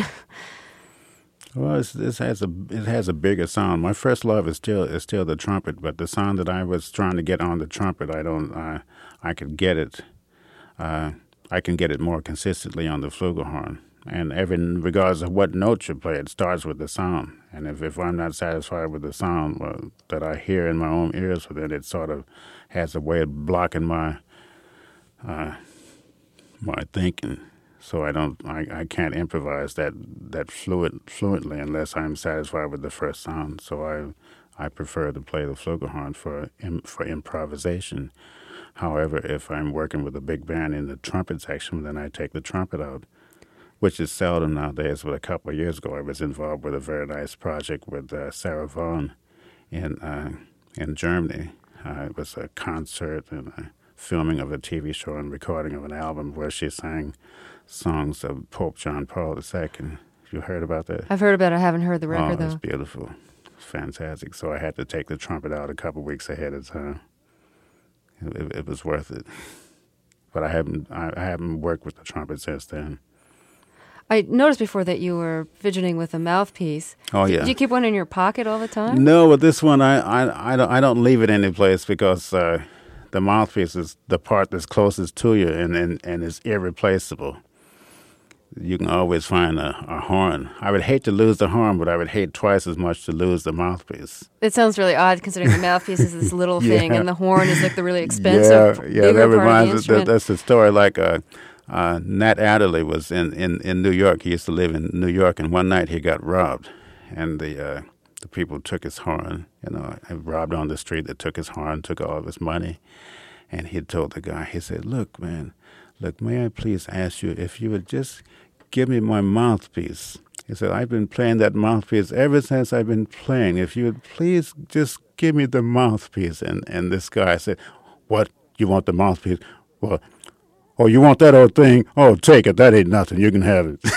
[SPEAKER 2] Well, it's, it has a it has a bigger sound. My first love is still is still the trumpet, but the sound that I was trying to get on the trumpet, I don't I I could get it. Uh, I can get it more consistently on the flugelhorn. And every, regardless of what note you play, it starts with the sound. And if, if I'm not satisfied with the sound well, that I hear in my own ears, well, then it sort of has a way of blocking my uh, my thinking. So I don't, I, I can't improvise that that fluid fluently unless I'm satisfied with the first sound. So I I prefer to play the flugelhorn for for improvisation. However, if I'm working with a big band in the trumpet section, then I take the trumpet out, which is seldom nowadays. But a couple of years ago, I was involved with a very nice project with uh, Sarah Vaughan in uh, in Germany. Uh, it was a concert and a filming of a T V show and recording of an album where she sang songs of Pope John Paul the Second. You heard about that?
[SPEAKER 1] I've heard about it. I haven't heard the record,
[SPEAKER 2] oh, it's
[SPEAKER 1] though.
[SPEAKER 2] beautiful. It's fantastic. So I had to take the trumpet out a couple of weeks ahead of time. It, it, it was worth it. But I haven't I, I haven't worked with the trumpet since then.
[SPEAKER 1] I noticed before that you were fidgeting with a mouthpiece.
[SPEAKER 2] Oh, yeah.
[SPEAKER 1] Do you keep one in your pocket all the time?
[SPEAKER 2] No, but this one, I, I, I, don't, I don't leave it any place because uh, the mouthpiece is the part that's closest to you and, and, and is irreplaceable. You can always find a, a horn. I would hate to lose the horn, but I would hate twice as much to lose the mouthpiece.
[SPEAKER 1] It sounds really odd considering the mouthpiece is this little
[SPEAKER 2] Yeah.
[SPEAKER 1] thing and the horn is like the really expensive,
[SPEAKER 2] yeah, yeah,
[SPEAKER 1] bigger
[SPEAKER 2] that
[SPEAKER 1] part of the
[SPEAKER 2] reminds us. That,
[SPEAKER 1] instrument.
[SPEAKER 2] that's the story. Like uh, uh, Nat Adderley was in, in, in New York. He used to live in New York, and one night he got robbed, and the uh, the people took his horn. You know, robbed on the street. They took his horn, took all of his money, and he told the guy. He said, "Look, man, look, may I please ask you if you would just give me my mouthpiece?" He said, "I've been playing that mouthpiece ever since I've been playing. If you would please just give me the mouthpiece." And, and this guy said, "What? You want the mouthpiece? Well, oh, you want that old thing? Oh, take it. That ain't nothing. You can have it."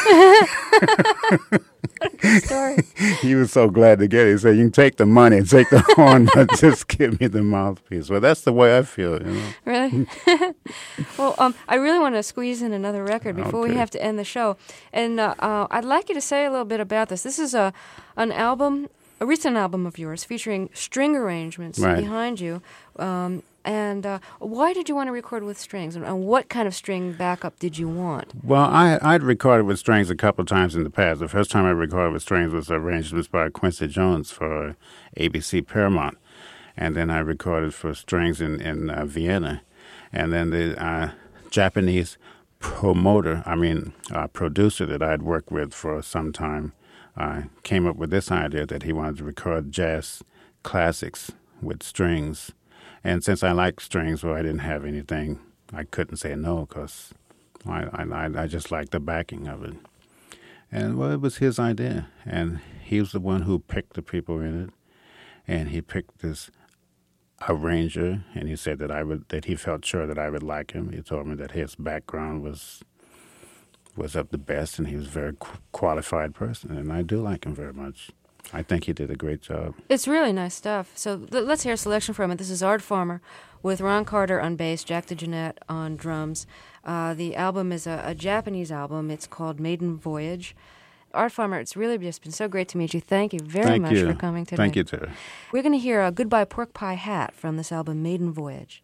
[SPEAKER 1] Good story.
[SPEAKER 2] He was so glad to get it. He said, "You can take the money and take the horn, but just give me the mouthpiece." Well, that's the way I feel, you know.
[SPEAKER 1] Really? Well, um, I really want to squeeze in another record before we
[SPEAKER 2] Okay.
[SPEAKER 1] have to end the show. And uh, uh, I'd like you to say a little bit about this. This is a an album, a recent album of yours featuring string arrangements
[SPEAKER 2] Right.
[SPEAKER 1] behind you. Um, and uh, why did you want to record with strings? And, and what kind of string backup did you want?
[SPEAKER 2] Well, I, I'd recorded with strings a couple of times in the past. The first time I recorded with strings was arrangements by Quincy Jones for A B C Paramount. And then I recorded for strings in, in uh, Vienna. And then the uh, Japanese promoter, I mean, uh, producer that I'd worked with for some time uh, came up with this idea that he wanted to record jazz classics with strings. And since I like strings, well, I didn't have anything. I couldn't say no because I, I, I just liked the backing of it. And, well, it was his idea. And he was the one who picked the people in it. And he picked this arranger, and he said that I would that he felt sure that I would like him. He told me that his background was was of the best, and he was a very qu- qualified person, and I do like him very much. I think he did a great job.
[SPEAKER 1] It's really nice stuff. So l- let's hear a selection from it. This is Art Farmer with Ron Carter on bass, Jack DeJohnette on drums. Uh, the album is a, a Japanese album. It's called Maiden Voyage. Art Farmer, it's really just been so great to meet you. Thank you very
[SPEAKER 2] Thank
[SPEAKER 1] much
[SPEAKER 2] you.
[SPEAKER 1] for coming today.
[SPEAKER 2] Thank you, Terry.
[SPEAKER 1] We're going to hear a Goodbye Pork Pie Hat from this album, Maiden Voyage.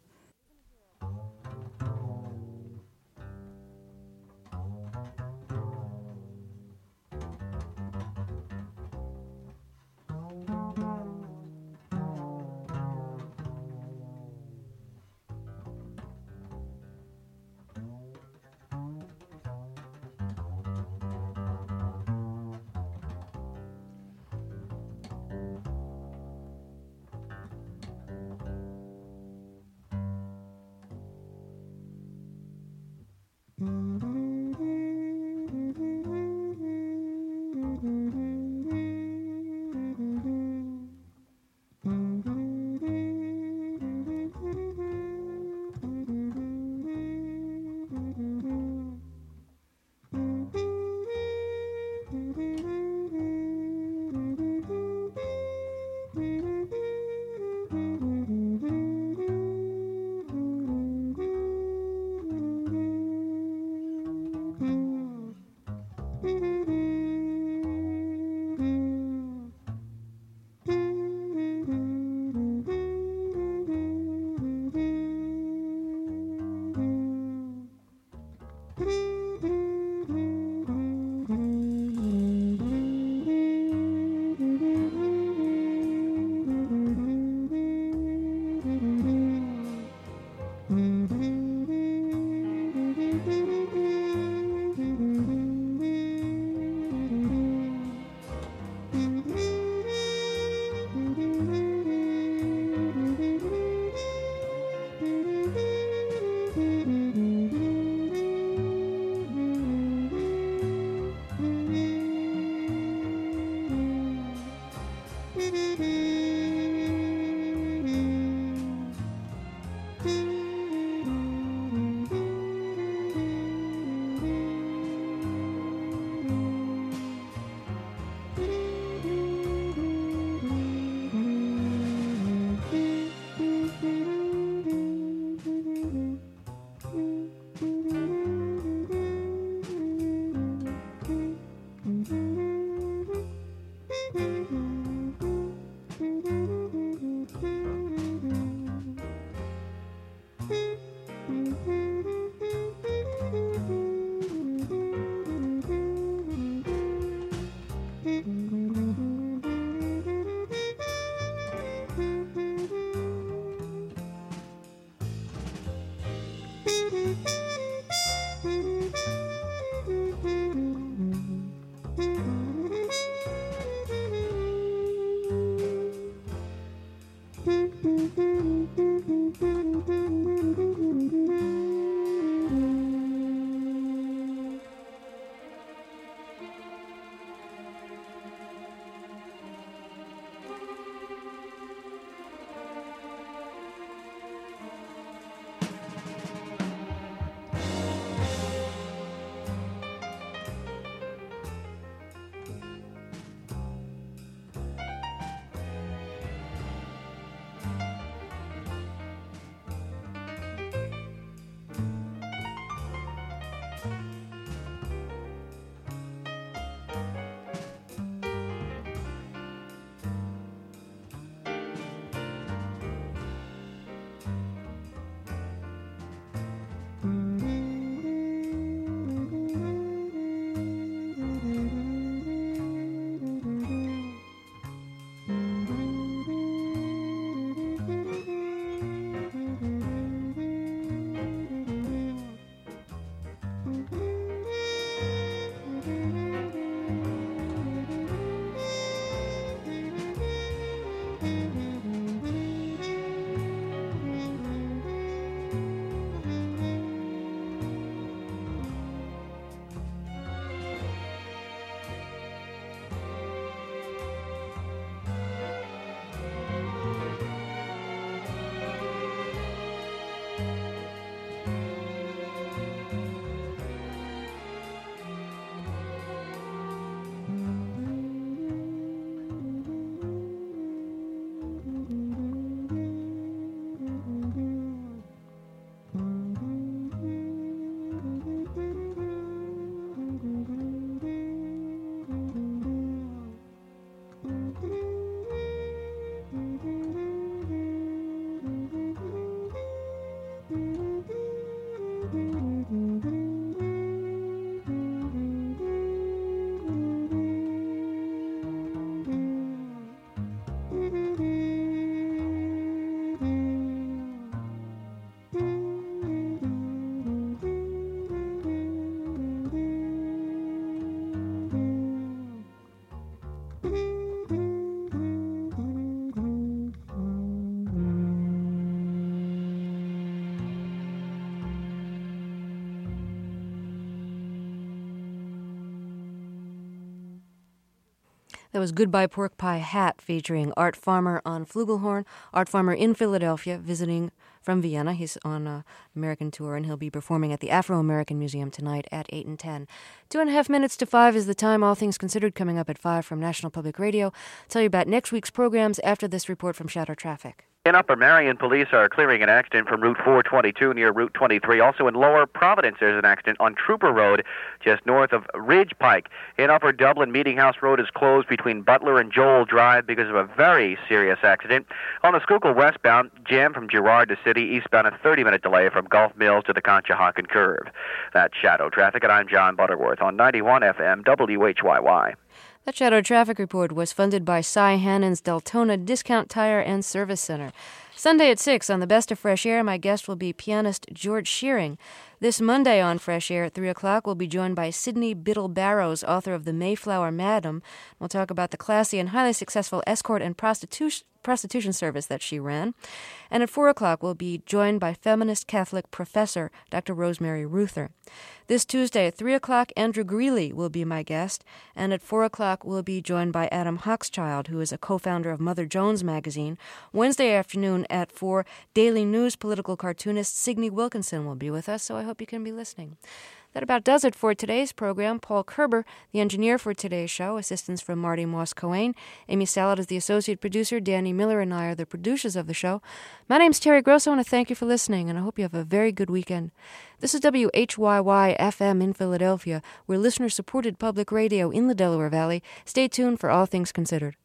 [SPEAKER 1] That was Goodbye Pork Pie Hat featuring Art Farmer on flugelhorn. Art Farmer in Philadelphia, visiting from Vienna. He's on an American tour, and he'll be performing at the Afro-American Museum tonight at eight and ten. Two and a half minutes to five is the time. All Things Considered coming up at five from National Public Radio. I'll tell you about next week's programs after this report from Shadow Traffic.
[SPEAKER 3] In Upper Marion, police are clearing an accident from Route four twenty-two near Route twenty-three. Also in Lower Providence, there's an accident on Trooper Road, just north of Ridge Pike. In Upper Dublin, Meeting House Road is closed between Butler and Joel Drive because of a very serious accident. On the Schuylkill westbound, jam from Girard to City, eastbound a thirty-minute delay from Gulf Mills to the Conshohocken Curve. That's Shadow Traffic, and I'm John Butterworth on ninety-one F M W H Y Y.
[SPEAKER 1] That Shadow Traffic Report was funded by Cy Hannon's Deltona Discount Tire and Service Center. Sunday at six on the Best of Fresh Air, my guest will be pianist George Shearing. This Monday on Fresh Air at three o'clock, we'll be joined by Sidney Biddle Barrows, author of The Mayflower Madam. We'll talk about the classy and highly successful escort and prostitution prostitution service that she ran. And at four o'clock, we'll be joined by feminist Catholic professor Doctor Rosemary Ruther. This Tuesday at three o'clock, Andrew Greeley will be my guest. And at four o'clock, we'll be joined by Adam Hochschild, who is a co-founder of Mother Jones magazine. Wednesday afternoon at four, Daily News political cartoonist Signe Wilkinson will be with us, so I hope you can be listening. That about does it for today's program. Paul Kerber, the engineer for today's show, assistance from Marty Moss-Coane. Amy Salad is the associate producer. Danny Miller and I are the producers of the show. My name's Terry Grosso, and I thank you for listening, and I hope you have a very good weekend. This is W H Y Y F M in Philadelphia. We're listener-supported public radio in the Delaware Valley. Stay tuned for All Things Considered.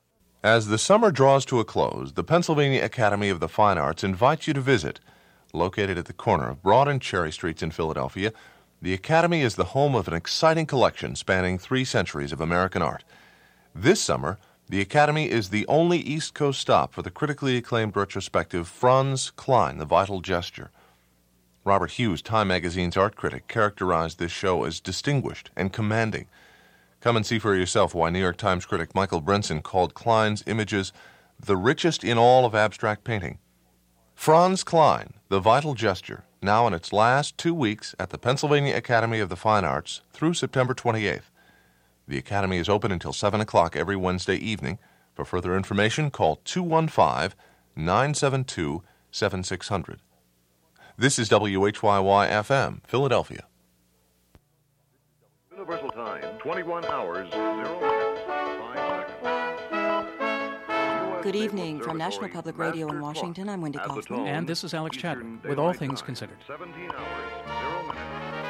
[SPEAKER 4] As the summer draws to a close, the Pennsylvania Academy of the Fine Arts invites you to visit. Located at the corner of Broad and Cherry Streets in Philadelphia, the Academy is the home of an exciting collection spanning three centuries of American art. This summer, the Academy is the only East Coast stop for the critically acclaimed retrospective Franz Klein, The Vital Gesture. Robert Hughes, Time magazine's art critic, characterized this show as distinguished and commanding. Come and see for yourself why New York Times critic Michael Brinson called Klein's images the richest in all of abstract painting. Franz Klein, The Vital Gesture, now in its last two weeks at the Pennsylvania Academy of the Fine Arts through September twenty-eighth. The Academy is open until seven o'clock every Wednesday evening. For further information, call two one five, nine seven two, seven six zero zero. This is W H Y Y F M, Philadelphia.
[SPEAKER 5] Universal Time, twenty-one hours, zero minutes, five seconds.
[SPEAKER 6] Good evening. From National Public Radio in Washington, I'm Wendy Kaufman.
[SPEAKER 7] And this is Alex Chadwick with All Things Considered.
[SPEAKER 5] seventeen hours, zero minutes.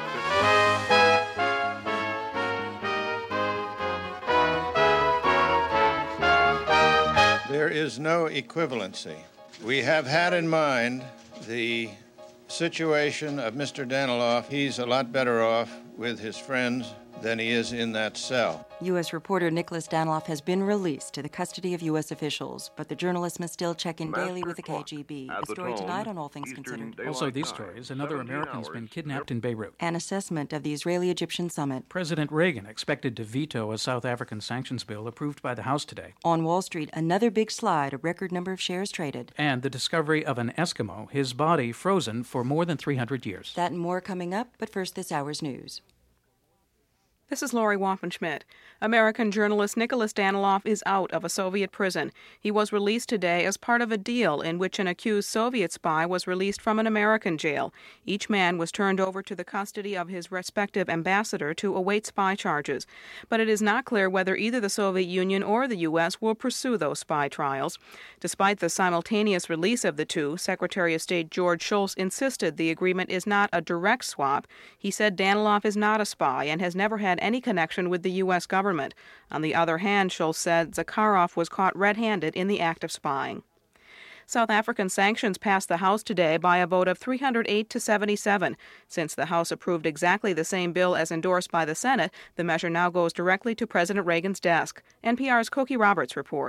[SPEAKER 8] There is no equivalency. We have had in mind the situation of Mister Daniloff. He's a lot better off with his friends than he is in that cell.
[SPEAKER 6] U S reporter Nicholas Daniloff has been released to the custody of U S officials, but the journalist must still check in daily with the K G B. A story tonight on All Things Considered.
[SPEAKER 7] Also these stories, another American's been kidnapped in Beirut.
[SPEAKER 6] An assessment of the Israeli-Egyptian summit.
[SPEAKER 7] President Reagan expected to veto a South African sanctions bill approved by the House today.
[SPEAKER 6] On Wall Street, another big slide, a record number of shares traded.
[SPEAKER 7] And the discovery of an Eskimo, his body frozen for more than three hundred years.
[SPEAKER 6] That and more coming up, but first this hour's news.
[SPEAKER 9] This is Lori Waffenschmidt. American journalist Nicholas Daniloff is out of a Soviet prison. He was released today as part of a deal in which an accused Soviet spy was released from an American jail. Each man was turned over to the custody of his respective ambassador to await spy charges. But it is not clear whether either the Soviet Union or the U S will pursue those spy trials. Despite the simultaneous release of the two, Secretary of State George Shultz insisted the agreement is not a direct swap. He said Daniloff is not a spy and has never had any connection with the U S government. On the other hand, Shultz said Zakharov was caught red-handed in the act of spying. South African sanctions passed the House today by a vote of three hundred eight to seventy-seven. Since the House approved exactly the same bill as endorsed by the Senate, the measure now goes directly to President Reagan's desk. N P R's Cokie Roberts reports.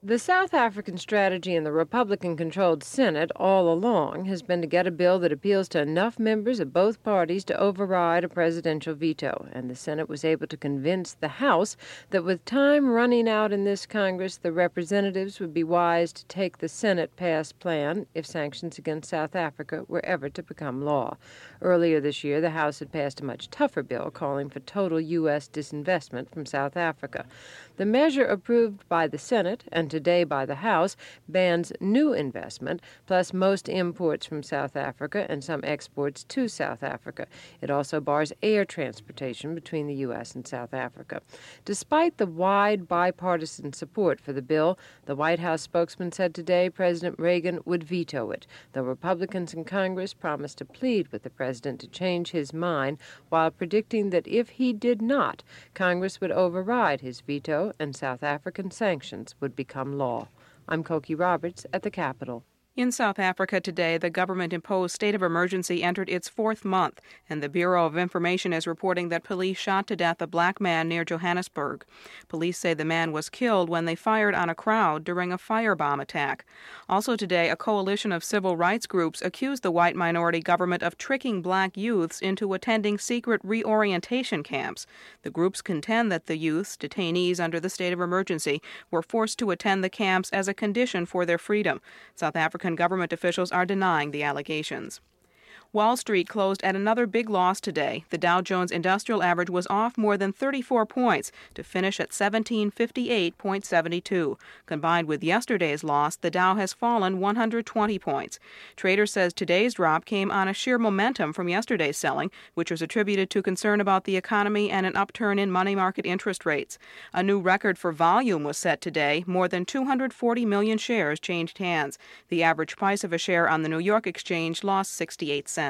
[SPEAKER 10] The South African strategy in the Republican-controlled Senate all along has been to get a bill that appeals to enough members of both parties to override a presidential veto, and the Senate was able to convince the House that with time running out in this Congress, the representatives would be wise to take the Senate-passed plan if sanctions against South Africa were ever to become law. Earlier this year, the House had passed a much tougher bill calling for total U S disinvestment from South Africa. The measure approved by the Senate and today by the House bans new investment, plus most imports from South Africa and some exports to South Africa. It also bars air transportation between the U S and South Africa. Despite the wide bipartisan support for the bill, the White House spokesman said today President Reagan would veto it, though Republicans in Congress promised to plead with the president to change his mind, while predicting that if he did not, Congress would override his veto and South African sanctions would become law. I'm Cokie Roberts at the Capitol.
[SPEAKER 9] In South Africa today, the government-imposed state of emergency entered its fourth month, and the Bureau of Information is reporting that police shot to death a black man near Johannesburg. Police say the man was killed when they fired on a crowd during a firebomb attack. Also today, a coalition of civil rights groups accused the white minority government of tricking black youths into attending secret reorientation camps. The groups contend that the youths, detainees under the state of emergency, were forced to attend the camps as a condition for their freedom. South African government officials are denying the allegations. Wall Street closed at another big loss today. The Dow Jones Industrial Average was off more than thirty-four points to finish at seventeen fifty-eight point seven two. Combined with yesterday's loss, the Dow has fallen one hundred twenty points. Trader says today's drop came on a sheer momentum from yesterday's selling, which was attributed to concern about the economy and an upturn in money market interest rates. A new record for volume was set today. More than two hundred forty million shares changed hands. The average price of a share on the New York Exchange lost sixty-eight cents.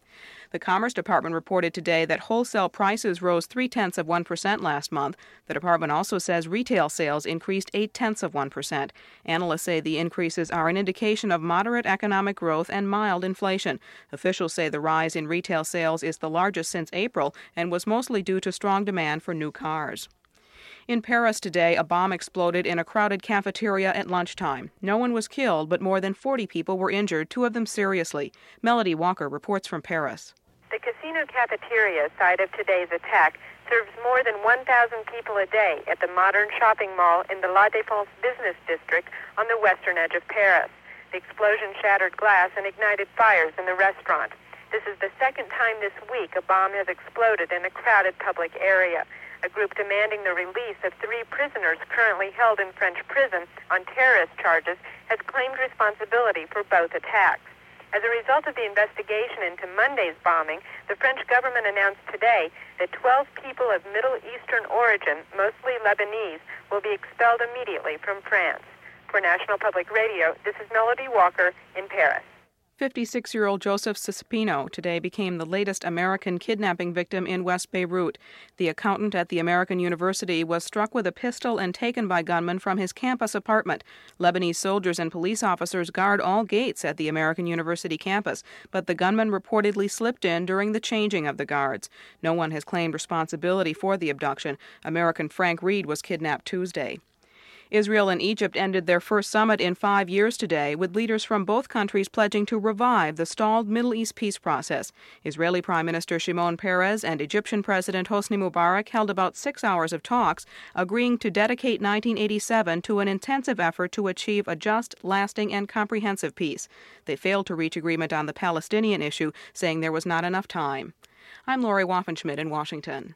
[SPEAKER 9] The Commerce Department reported today that wholesale prices rose three-tenths of one percent last month. The department also says retail sales increased eight-tenths of one percent. Analysts say the increases are an indication of moderate economic growth and mild inflation. Officials say the rise in retail sales is the largest since April and was mostly due to strong demand for new cars. In Paris today, a bomb exploded in a crowded cafeteria at lunchtime. No one was killed, but more than forty people were injured, two of them seriously. Melody Walker reports from Paris.
[SPEAKER 11] The casino cafeteria site of today's attack serves more than one thousand people a day at the modern shopping mall in the La Défense business district on the western edge of Paris. The explosion shattered glass and ignited fires in the restaurant. This is the second time this week a bomb has exploded in a crowded public area. A group demanding the release of three prisoners currently held in French prison on terrorist charges has claimed responsibility for both attacks. As a result of the investigation into Monday's bombing, the French government announced today that twelve people of Middle Eastern origin, mostly Lebanese, will be expelled immediately from France. For National Public Radio, this is Melody Walker in Paris.
[SPEAKER 9] fifty-six-year-old Joseph Cespino today became the latest American kidnapping victim in West Beirut. The accountant at the American University was struck with a pistol and taken by gunmen from his campus apartment. Lebanese soldiers and police officers guard all gates at the American University campus, but the gunman reportedly slipped in during the changing of the guards. No one has claimed responsibility for the abduction. American Frank Reed was kidnapped Tuesday. Israel and Egypt ended their first summit in five years today, with leaders from both countries pledging to revive the stalled Middle East peace process. Israeli Prime Minister Shimon Peres and Egyptian President Hosni Mubarak held about six hours of talks, agreeing to dedicate nineteen eighty-seven to an intensive effort to achieve a just, lasting, and comprehensive peace. They failed to reach agreement on the Palestinian issue, saying there was not enough time. I'm Lori Waffenschmidt in Washington.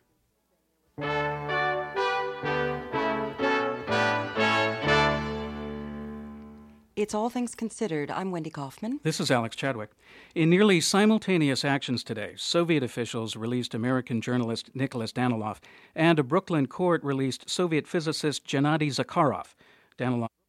[SPEAKER 6] It's All Things Considered. I'm Wendy Kaufman.
[SPEAKER 7] This is Alex Chadwick. In nearly simultaneous actions today, Soviet officials released American journalist Nicholas Danilov, and a Brooklyn court released Soviet physicist Gennady Zakharov. Danilov